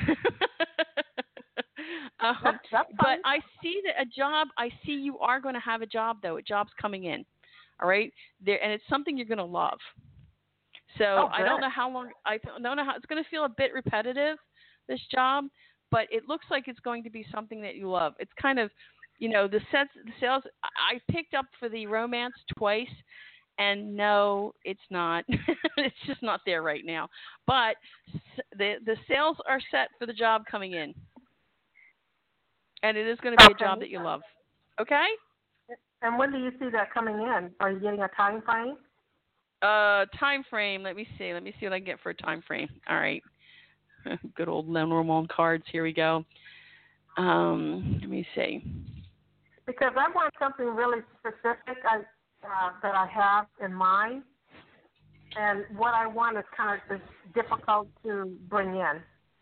That's but I see that a job. I see you are going to have a job, though. A job's coming in. All right, there, and it's something you're going to love. So I good. don't know how long. I don't know how it's going to feel a bit repetitive, this job, but it looks like it's going to be something that you love. It's kind of, the sales. I picked up for the romance twice, and no, it's not. It's just not there right now. But the sales are set for the job coming in, and it is going to be a job that you love. Okay. And when do you see that coming in? Are you getting a time frame? Time frame. Let me see. Let me see what I can get for a time frame. All right. Good old Lenormand cards. Here we go. Let me see. Because I want something really specific that I have in mind, and what I want is kind of difficult to bring in.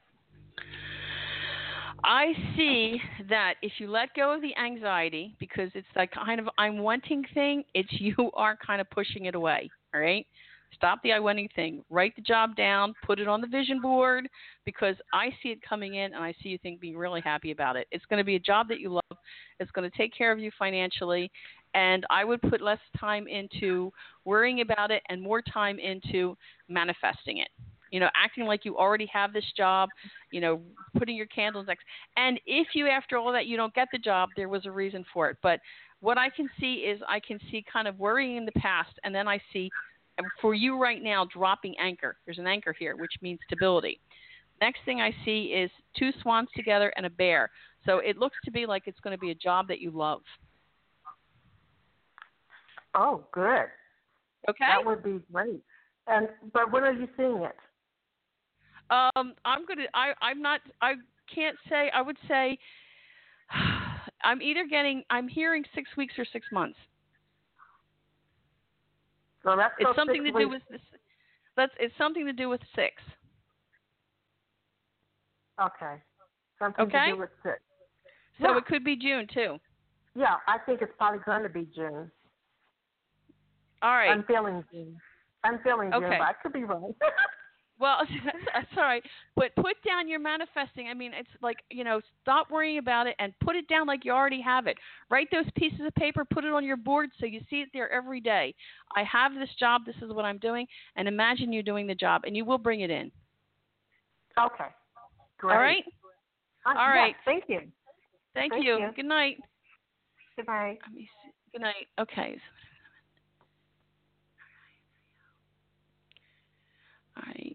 I see that if you let go of the anxiety, because it's like kind of I'm wanting thing, it's you are kind of pushing it away, all right? Stop the I wanting thing. Write the job down, put it on the vision board, because I see it coming in, and I see you being really happy about it. It's going to be a job that you love. It's going to take care of you financially, and I would put less time into worrying about it and more time into manifesting it. Acting like you already have this job, putting your candles next. And if you, after all that, you don't get the job, there was a reason for it. But what I can see is I can see kind of worrying in the past, and then I see, for you right now, dropping anchor. There's an anchor here, which means stability. Next thing I see is two swans together and a bear. So it looks to be like it's going to be a job that you love. Oh, good. Okay. That would be great. But when are you seeing it? I can't say. I would say I'm hearing 6 weeks or 6 months. So that's it's something to do with this. It's something to do with 6. Okay. Something to do with 6. So it could be June too. Yeah, I think it's probably going to be June. All right. I'm feeling June, but I could be wrong. Well, that's all right. But put down your manifesting. I mean, it's like, stop worrying about it and put it down like you already have it. Write those pieces of paper, put it on your board so you see it there every day. I have this job. This is what I'm doing. And imagine you doing the job, and you will bring it in. Okay. Great. All right? All right. Thank you. Thank you. Good night. Good night. Let me see. Good night. Okay. All right.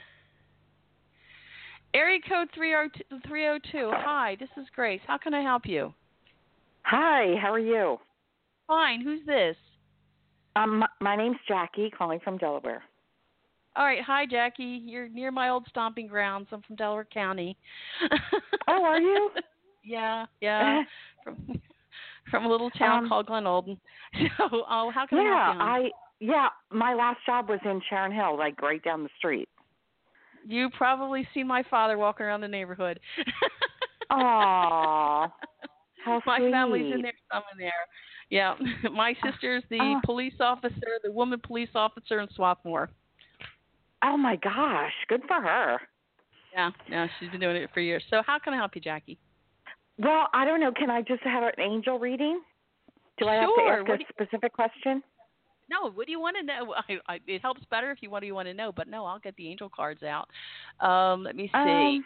Area code 302. Hi, this is Grace. How can I help you? Hi, how are you? Fine. Who's this? My name's Jackie, calling from Delaware. All right. Hi, Jackie. You're near my old stomping grounds. I'm from Delaware County. Oh, are you? Yeah. From a little town called Glen Olden. So, how can I help you? My last job was in Sharon Hill, like right down the street. You probably see my father walking around the neighborhood. Aww, how my sweet. family's in there, some in there. Yeah, my sister's the police officer, the woman police officer in Swarthmore. Oh my gosh, good for her. Yeah, she's been doing it for years. So how can I help you, Jackie? Well, I don't know. Can I just have an angel reading? Do I have to ask a specific question? No, what do you want to know? It helps better if you want to know, but no, I'll get the angel cards out. Let me see.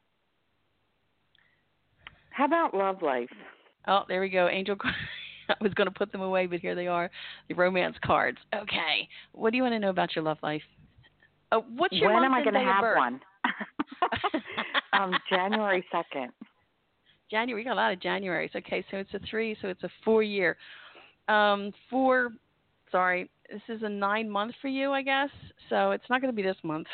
How about love life? Oh, there we go. Angel cards. I was going to put them away, but here they are, the romance cards. Okay. What do you want to know about your love life? What's your when month am I and going to day of have birth? One? January 2nd. January. We got a lot of Januaries. Okay, so it's a 3, so it's a 4-year. Sorry, this is a 9-month for you, I guess. So it's not going to be this month.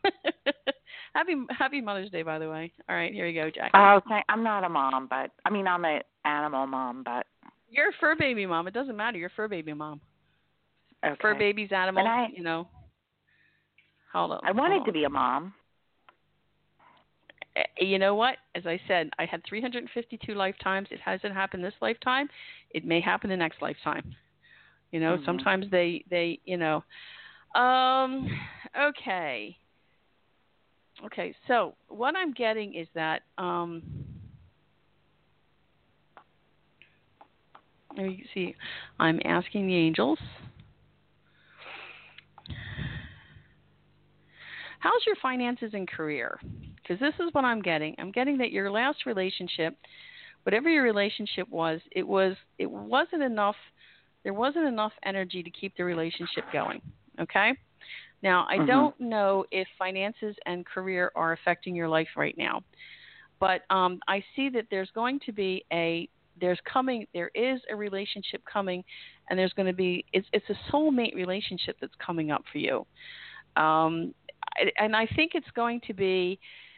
Happy Mother's Day, by the way. All right, here we go, Jackie. Oh, I'm not a mom, I'm an animal mom, but you're a fur baby mom. It doesn't matter. You're a fur baby mom. Okay. Fur babies, animals. Hold on. I wanted to be a mom. You know what? As I said, I had 352 lifetimes. It hasn't happened this lifetime. It may happen the next lifetime. Sometimes they. Okay. Okay, so what I'm getting is that, you see, I'm asking the angels How's your finances and career? Because this is what I'm getting. I'm getting that your last relationship, whatever your relationship was, it wasn't enough. There wasn't enough energy to keep the relationship going. Okay. Now, I don't know if finances and career are affecting your life right now, but I see that there's going to be there is a relationship coming, and there's going to be, it's a soulmate relationship that's coming up for you. And I think it's going to be,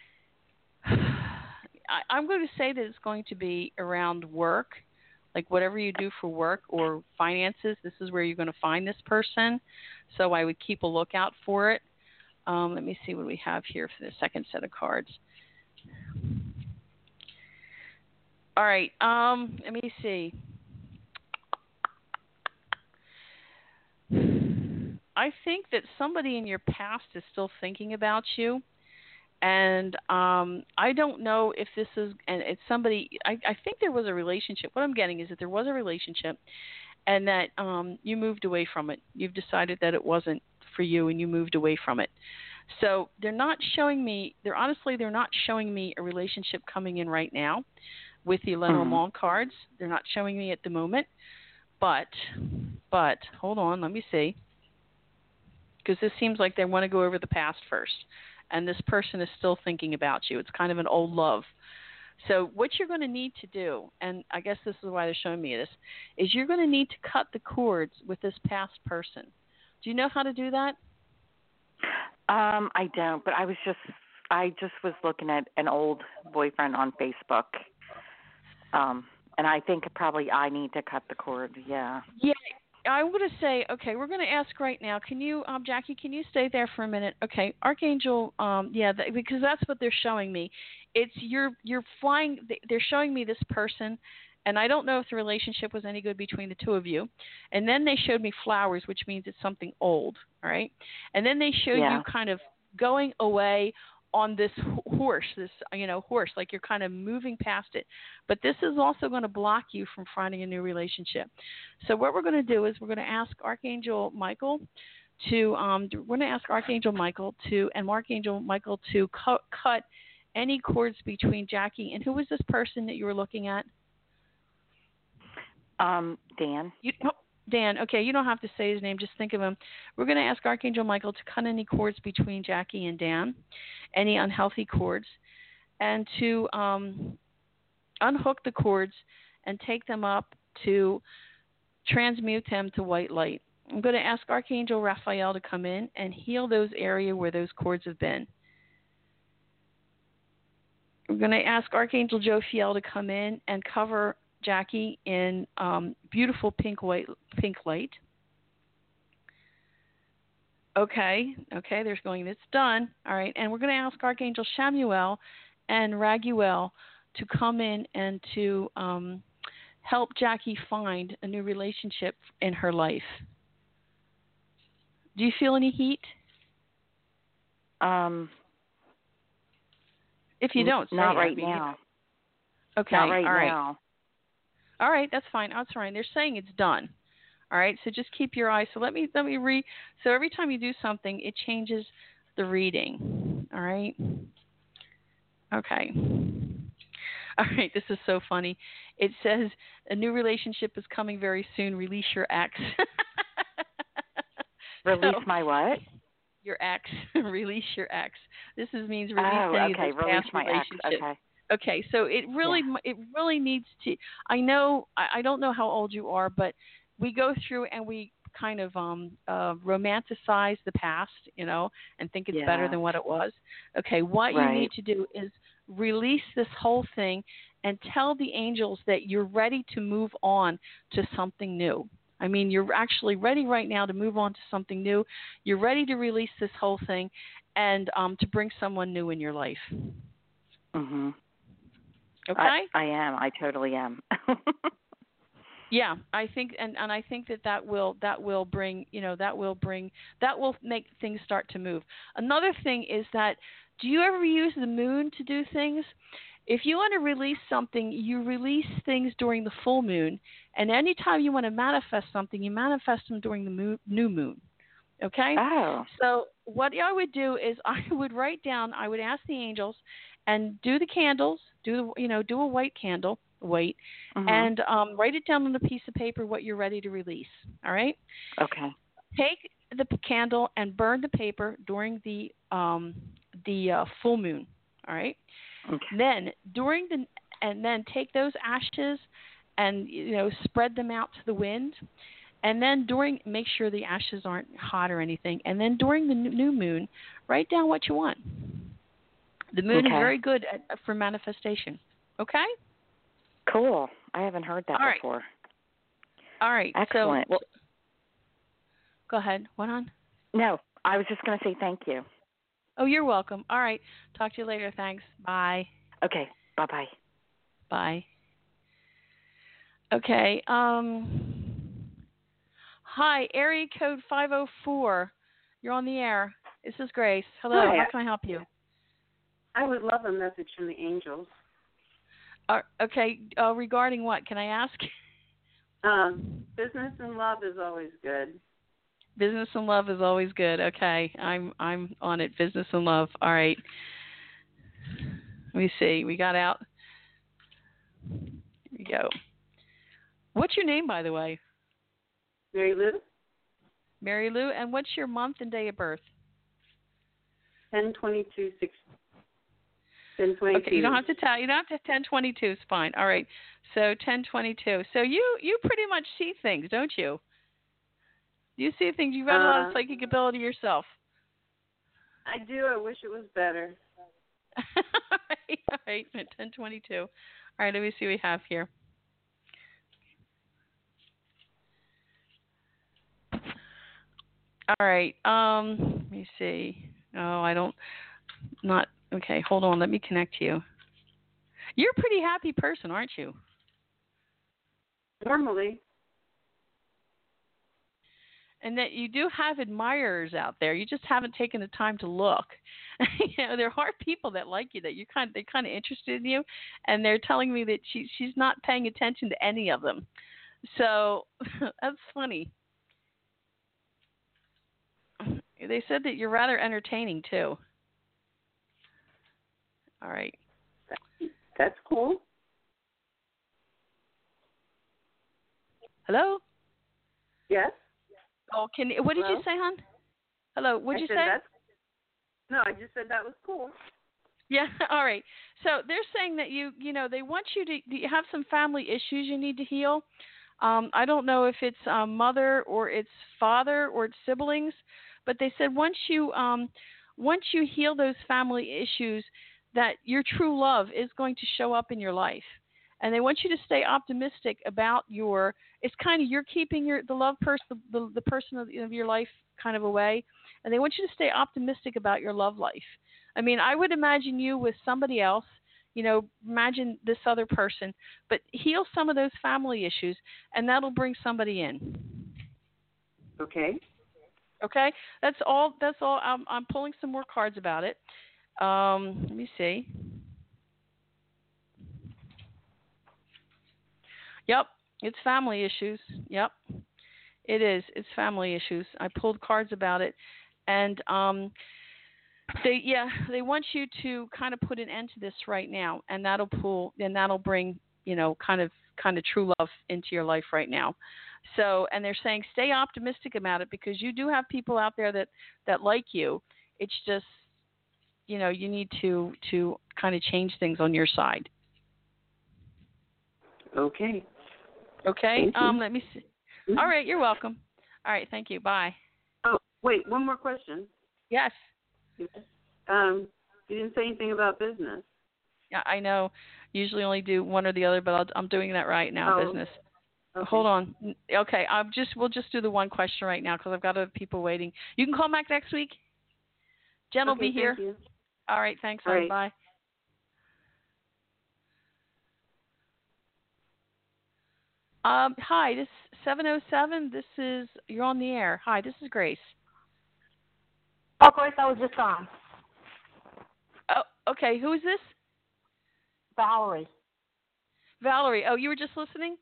I'm going to say that it's going to be around work, like whatever you do for work or finances. This is where you're going to find this person. So I would keep a lookout for it. Let me see what we have here for the second set of cards. All right. Let me see. I think that somebody in your past is still thinking about you. And I don't know if this is, and it's somebody, I think there was a relationship. What I'm getting is that there was a relationship and that you moved away from it. You've decided that it wasn't for you and you moved away from it. So they're not showing me, they're not showing me a relationship coming in right now with the Lenormand cards. They're not showing me at the moment. But, hold on, let me see. Because this seems like they want to go over the past first. And this person is still thinking about you. It's kind of an old love. So what you're going to need to do, and I guess this is why they're showing me this, is you're going to need to cut the cords with this past person. Do you know how to do that? I don't, but I just was looking at an old boyfriend on Facebook. And I think probably I need to cut the cord, yeah. Yeah, I want to say, okay, we're going to ask right now. Can you, Jackie, can you stay there for a minute? Okay, Archangel, because that's what they're showing me. It's you're flying. They're showing me this person, and I don't know if the relationship was any good between the two of you. And then they showed me flowers, which means it's something old, all right? And then they showed you kind of going away on this horse, like you're kind of moving past it. But this is also going to block you from finding a new relationship. So what we're going to do is we're going to ask Archangel Michael to, and Archangel Michael to cut any cords between Jackie and who was this person that you were looking at? Dan. Dan, okay, you don't have to say his name, just think of him. We're going to ask Archangel Michael to cut any cords between Jackie and Dan, any unhealthy cords, and to unhook the cords and take them up to transmute them to white light. I'm going to ask Archangel Raphael to come in and heal those areas where those cords have been. We're going to ask Archangel Jophiel to come in and cover Jackie in beautiful pink light. Okay, there's going, it's done. All right, and we're going to ask Archangel Shamuel and Raguel to come in and to help Jackie find a new relationship in her life. Do you feel any heat? If you don't, not right now. Okay, not right all right. now. All right, that's fine. That's fine. They're saying it's done. All right, so just keep your eyes. So let me read. So every time you do something, it changes the reading. All right. Okay. All right, this is so funny. It says a new relationship is coming very soon. Release your ex. Release my what? Your ex. Release your ex. This means release any of those release past my relationships. ex. Okay, so it really needs to. I don't know how old you are, but we go through and we kind of romanticize the past, and think it's better than what it was. Okay, what you need to do is release this whole thing and tell the angels that you're ready to move on to something new. I mean, you're actually ready right now to move on to something new. You're ready to release this whole thing and to bring someone new in your life. Mm-hmm. Okay? I am. I totally am. Yeah, I think, and I think that will bring, that will make things start to move. Another thing is that, do you ever use the moon to do things? If you want to release something, you release things during the full moon, and anytime you want to manifest something, you manifest them during the new moon. Okay? Oh. So what I would do is I would write down. I would ask the angels, and do the candles. Do a white candle, white, and write it down on a piece of paper what you're ready to release. All right. Okay. Take the candle and burn the paper during the full moon. All right. Okay. Then take those ashes and spread them out to the wind. And then make sure the ashes aren't hot or anything. And then during the new moon, write down what you want. The moon is very good for manifestation. Okay? Cool. I haven't heard that before. All right. Excellent. So, go ahead. What on? No, I was just going to say thank you. Oh, you're welcome. All right. Talk to you later. Thanks. Bye. Okay. Bye-bye. Bye. Okay. Hi, area code 504. You're on the air. This is Grace. Hello. Hi. How can I help you? I would love a message from the angels. Okay. Regarding what? Can I ask? Business and love is always good. Business and love is always good. Okay. I'm on it. Business and love. All right. Let me see. We got out. Here we go. What's your name, by the way? Mary Lou? Mary Lou. And what's your month and day of birth? 10/22/6. Okay, you don't have to tell. You don't have to. 10/22 is fine. All right. So 10/22. So you pretty much see things, don't you? You see things. You've got a lot of psychic ability yourself. I do. I wish it was better. All right. 10/22. All right. Let me see what we have here. All right. Let me see. Oh, I don't. Not. Okay, hold on. Let me connect you. You're a pretty happy person, aren't you? Normally. And that you do have admirers out there. You just haven't taken the time to look. There are people that like you, that they're kind of interested in you, and they're telling me that she's not paying attention to any of them. So that's funny. They said that you're rather entertaining too. All right. That's cool. Hello? Yes? Oh, what did you say, hon? Hello, what did you say? No, I just said that was cool. Yeah, all right. So they're saying that they want you to have some family issues you need to heal. I don't know if it's mother or it's father or it's siblings, but they said once you heal those family issues, that your true love is going to show up in your life. And they want you to stay optimistic about it's kind of you're keeping the love person, the person of your life kind of away. And they want you to stay optimistic about your love life. I mean, I would imagine you with somebody else, imagine this other person, but heal some of those family issues, and that'll bring somebody in. Okay. Okay? That's all. I'm pulling some more cards about it. Let me see. Yep, it's family issues. Yep, it is. It's family issues. I pulled cards about it, and they want you to kind of put an end to this right now, and that'll bring kind of true love into your life right now. So, and they're saying stay optimistic about it because you do have people out there that like you. It's just you need to kind of change things on your side. Okay. Okay. Thank you. Let me see. Mm-hmm. All right. You're welcome. All right. Thank you. Bye. Oh, wait. One more question. Yes. You didn't say anything about business. Yeah, I know. Usually only do one or the other, but I'm doing that right now. Oh. Business. Okay. Hold on. Okay. We'll just do the one question right now because I've got other people waiting. You can call back next week. Jen will be here. Thank you. All right. Thanks. All right. Bye. Hi, this is 707. You're on the air. Hi, this is Grace. Oh, Grace, I was just on. Oh, okay. Who is this? Valerie. Valerie. Oh, you were just listening?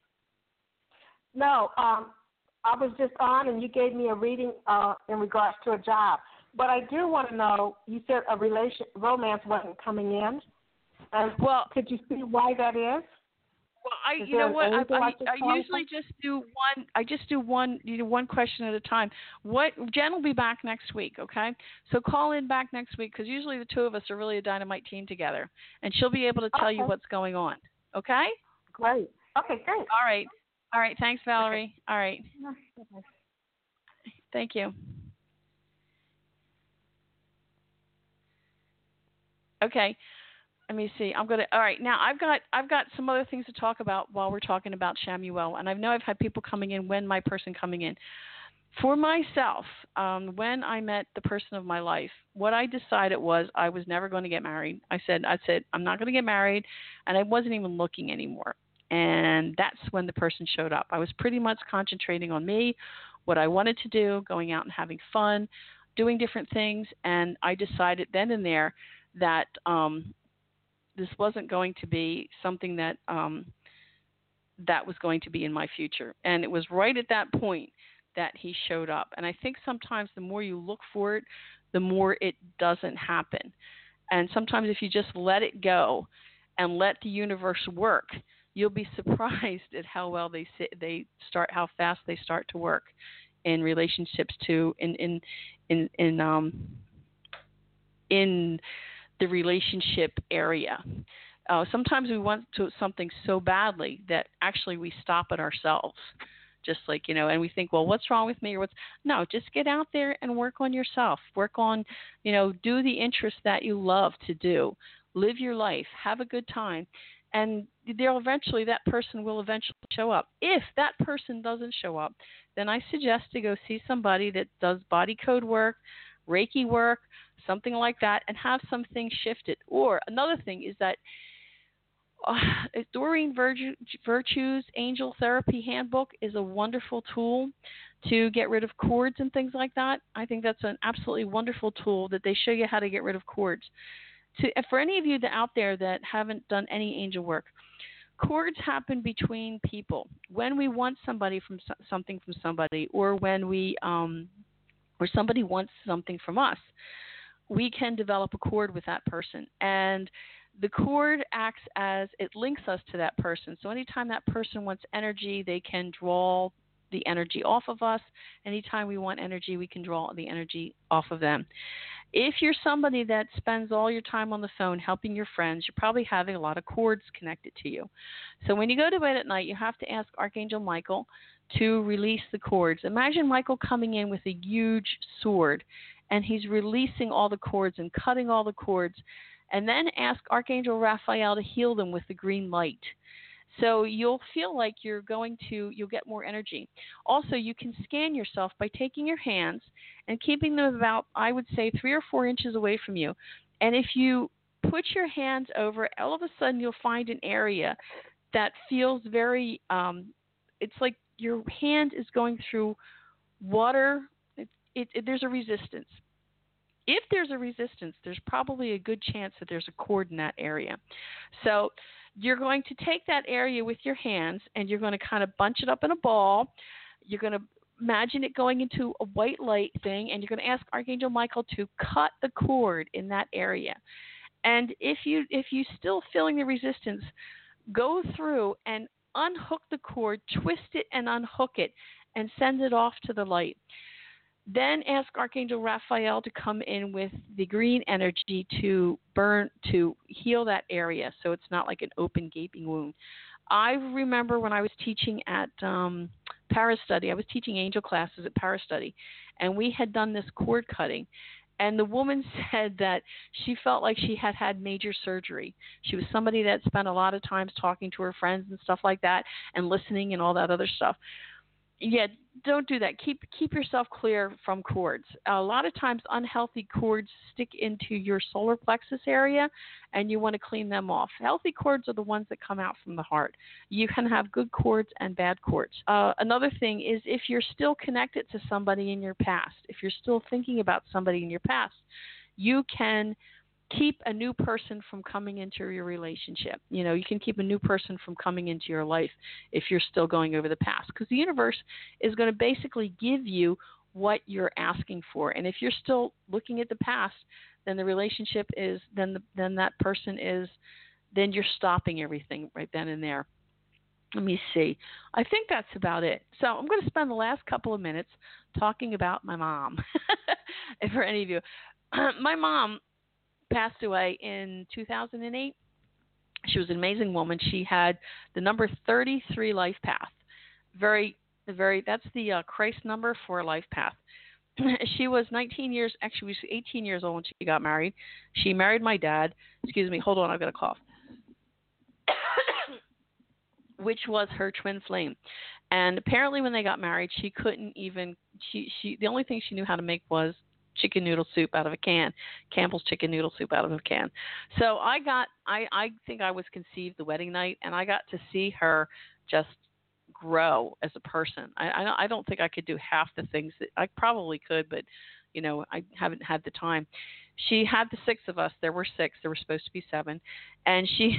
No, I was just on, and you gave me a reading in regards to a job. But I do want to know, you said romance wasn't coming in. And Well, could you see why that is? Well, Is you know there what? an angel I at this usually just do one. I just do one. One question at a time. Jen will be back next week. Okay, so call in back next week because usually the two of us are really a dynamite team together, and she'll be able to tell you what's going on. Okay. Great. Okay. Thanks. All right. All right. Thanks, Valerie. Okay. All right. Thank you. Okay. Let me see. All right. Now I've got some other things to talk about while we're talking about Shamuel, and I know I've had people coming in. When my person coming in, for myself, when I met the person of my life, what I decided was I was never going to get married. I said I'm not going to get married, and I wasn't even looking anymore. And that's when the person showed up. I was pretty much concentrating on me, what I wanted to do, going out and having fun, doing different things, and I decided then and there that this wasn't going to be something that that was going to be in my future. And it was right at that point that he showed up. And I think sometimes the more you look for it, the more it doesn't happen. And sometimes if you just let it go and let the universe work, you'll be surprised at how well how fast they start to work in relationships too, in the relationship area. Sometimes we want something so badly that actually we stop it ourselves. Just like, and we think, well, what's wrong with me? No, just get out there and work on yourself. Work on, do the interest that you love to do. Live your life. Have a good time. And that person will eventually show up. If that person doesn't show up, then I suggest to go see somebody that does body code work, Reiki work, something like that, and have some things shifted. Or another thing is that Doreen Virtue's Angel Therapy Handbook is a wonderful tool to get rid of cords and things like that. I think that's an absolutely wonderful tool that they show you how to get rid of cords. For any of you out there that haven't done any angel work, cords happen between people. When we want something from somebody, or when or somebody wants something from us, we can develop a cord with that person. And the cord acts as it links us to that person. So anytime that person wants energy, they can draw the energy off of us. Anytime we want energy, we can draw the energy off of them. If you're somebody that spends all your time on the phone helping your friends, you're probably having a lot of cords connected to you. So when you go to bed at night, you have to ask Archangel Michael to release the cords. Imagine Michael coming in with a huge sword, and he's releasing all the cords and cutting all the cords, and then ask Archangel Raphael to heal them with the green light. So you'll feel like you'll get more energy. Also, you can scan yourself by taking your hands and keeping them about, I would say, 3 or 4 inches away from you. And if you put your hands over, all of a sudden you'll find an area that feels very, it's like your hand is going through water. There's a resistance. If there's a resistance, there's probably a good chance that there's a cord in that area. So you're going to take that area with your hands, and you're going to kind of bunch it up in a ball. You're going to imagine it going into a white light thing, and you're going to ask Archangel Michael to cut the cord in that area. And if you're still feeling the resistance, go through and unhook the cord, twist it and unhook it, and send it off to the light. Then ask Archangel Raphael to come in with the green energy to heal that area, so it's not like an open, gaping wound. I remember when I was teaching at Parastudy, I was teaching angel classes at Parastudy, and we had done this cord cutting. And the woman said that she felt like she had had major surgery. She was somebody that spent a lot of times talking to her friends and stuff like that, and listening and all that other stuff. Yeah, don't do that. Keep yourself clear from cords. A lot of times unhealthy cords stick into your solar plexus area, and you want to clean them off. Healthy cords are the ones that come out from the heart. You can have good cords and bad cords. Another thing is if you're still connected to somebody in your past, if you're still thinking about somebody in your past, you can keep a new person from coming into your relationship. You can keep a new person from coming into your life if you're still going over the past, because the universe is going to basically give you what you're asking for. And if you're still looking at the past, then the relationship is, then that person is, then you're stopping everything right then and there. Let me see. I think that's about it. So I'm going to spend the last couple of minutes talking about my mom. And for any of you, my mom passed away in 2008. She was an amazing woman. She had the number 33 life path. That's the Christ number for life path. She was 19 years, actually, she was 18 years old when she got married. She married my dad. Excuse me, hold on, I've got a cough. Which was her twin flame. And apparently when they got married, she couldn't even, the only thing she knew how to make was chicken noodle soup out of a can, Campbell's chicken noodle soup out of a can. So I think I was conceived the wedding night, and I got to see her just grow as a person. I don't think I could do half the things that I probably could, but I haven't had the time. She had the six of us. There were six. There were supposed to be seven, and she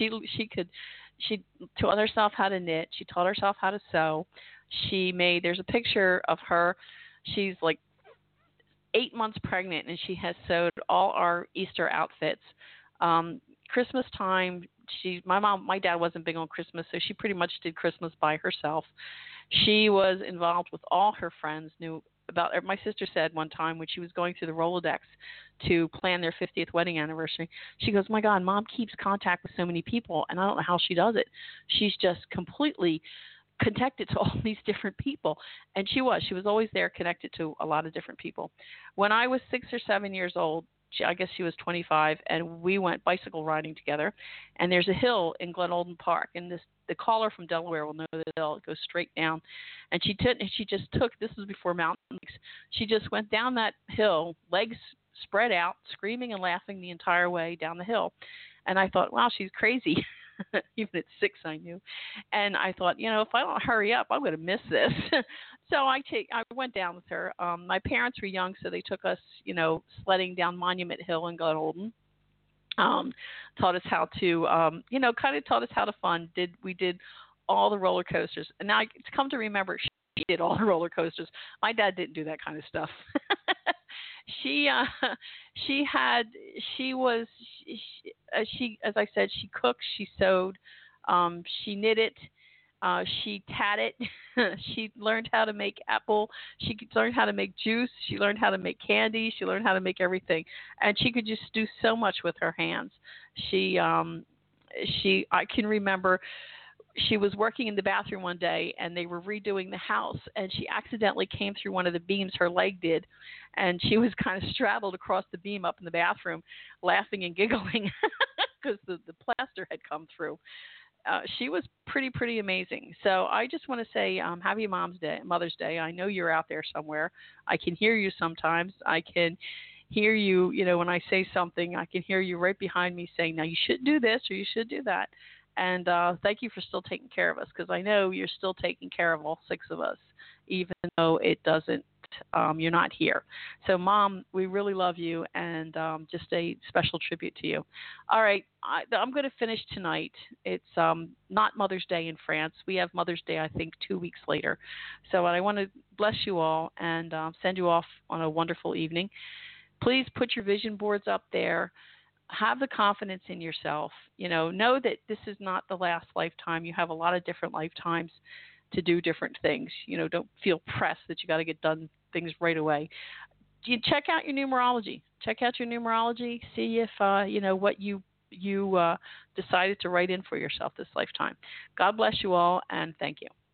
taught herself how to knit. She taught herself how to sew. There's a picture of her. She's like 8 months pregnant, and she has sewed all our Easter outfits. Christmas time, my dad wasn't big on Christmas, so she pretty much did Christmas by herself. She was involved with all her friends, knew about. My sister said one time when she was going through the Rolodex to plan their 50th wedding anniversary, she goes, "My God, Mom keeps contact with so many people, and I don't know how she does it. She's just completely connected to all these different people." And she was always there, connected to a lot of different people. When I was 6 or 7 years old, I guess she was 25, and we went bicycle riding together. And there's a hill in Glen Olden Park, and the caller from Delaware will know the hill. It goes straight down. And she just took, this was before mountain bikes, she just went down that hill, legs spread out, screaming and laughing the entire way down the hill. And I thought, wow, she's crazy. Even at 6, I knew. And I thought, if I don't hurry up, I'm going to miss this. So I went down with her. My parents were young, so they took us, sledding down Monument Hill in Glen Olden. Taught us how to, kind of taught us how to fun. We did all the roller coasters. And now it's come to remember, she did all the roller coasters. My dad didn't do that kind of stuff. As I said, she cooked, she sewed, she knitted, she tatted, she learned how to make apple, she learned how to make juice, she learned how to make candy, she learned how to make everything, and she could just do so much with her hands. I can remember she was working in the bathroom one day, and they were redoing the house, and she accidentally came through one of the beams, her leg did, and she was kind of straddled across the beam up in the bathroom, laughing and giggling because the plaster had come through. She was pretty amazing. So I just want to say happy Mother's Day. I know you're out there somewhere. I can hear you sometimes. I can hear you, when I say something, I can hear you right behind me saying, now you should do this or you should do that. And thank you for still taking care of us, because I know you're still taking care of all 6 of us, even though it doesn't, you're not here. So, Mom, we really love you, and just a special tribute to you. All right, I'm going to finish tonight. It's not Mother's Day in France. We have Mother's Day, I think, 2 weeks later. So I want to bless you all and send you off on a wonderful evening. Please put your vision boards up there. Have the confidence in yourself. Know that this is not the last lifetime. You have a lot of different lifetimes to do different things. Don't feel pressed that you got to get done things right away. You check out your numerology. See if what you decided to write in for yourself this lifetime. God bless you all, and thank you.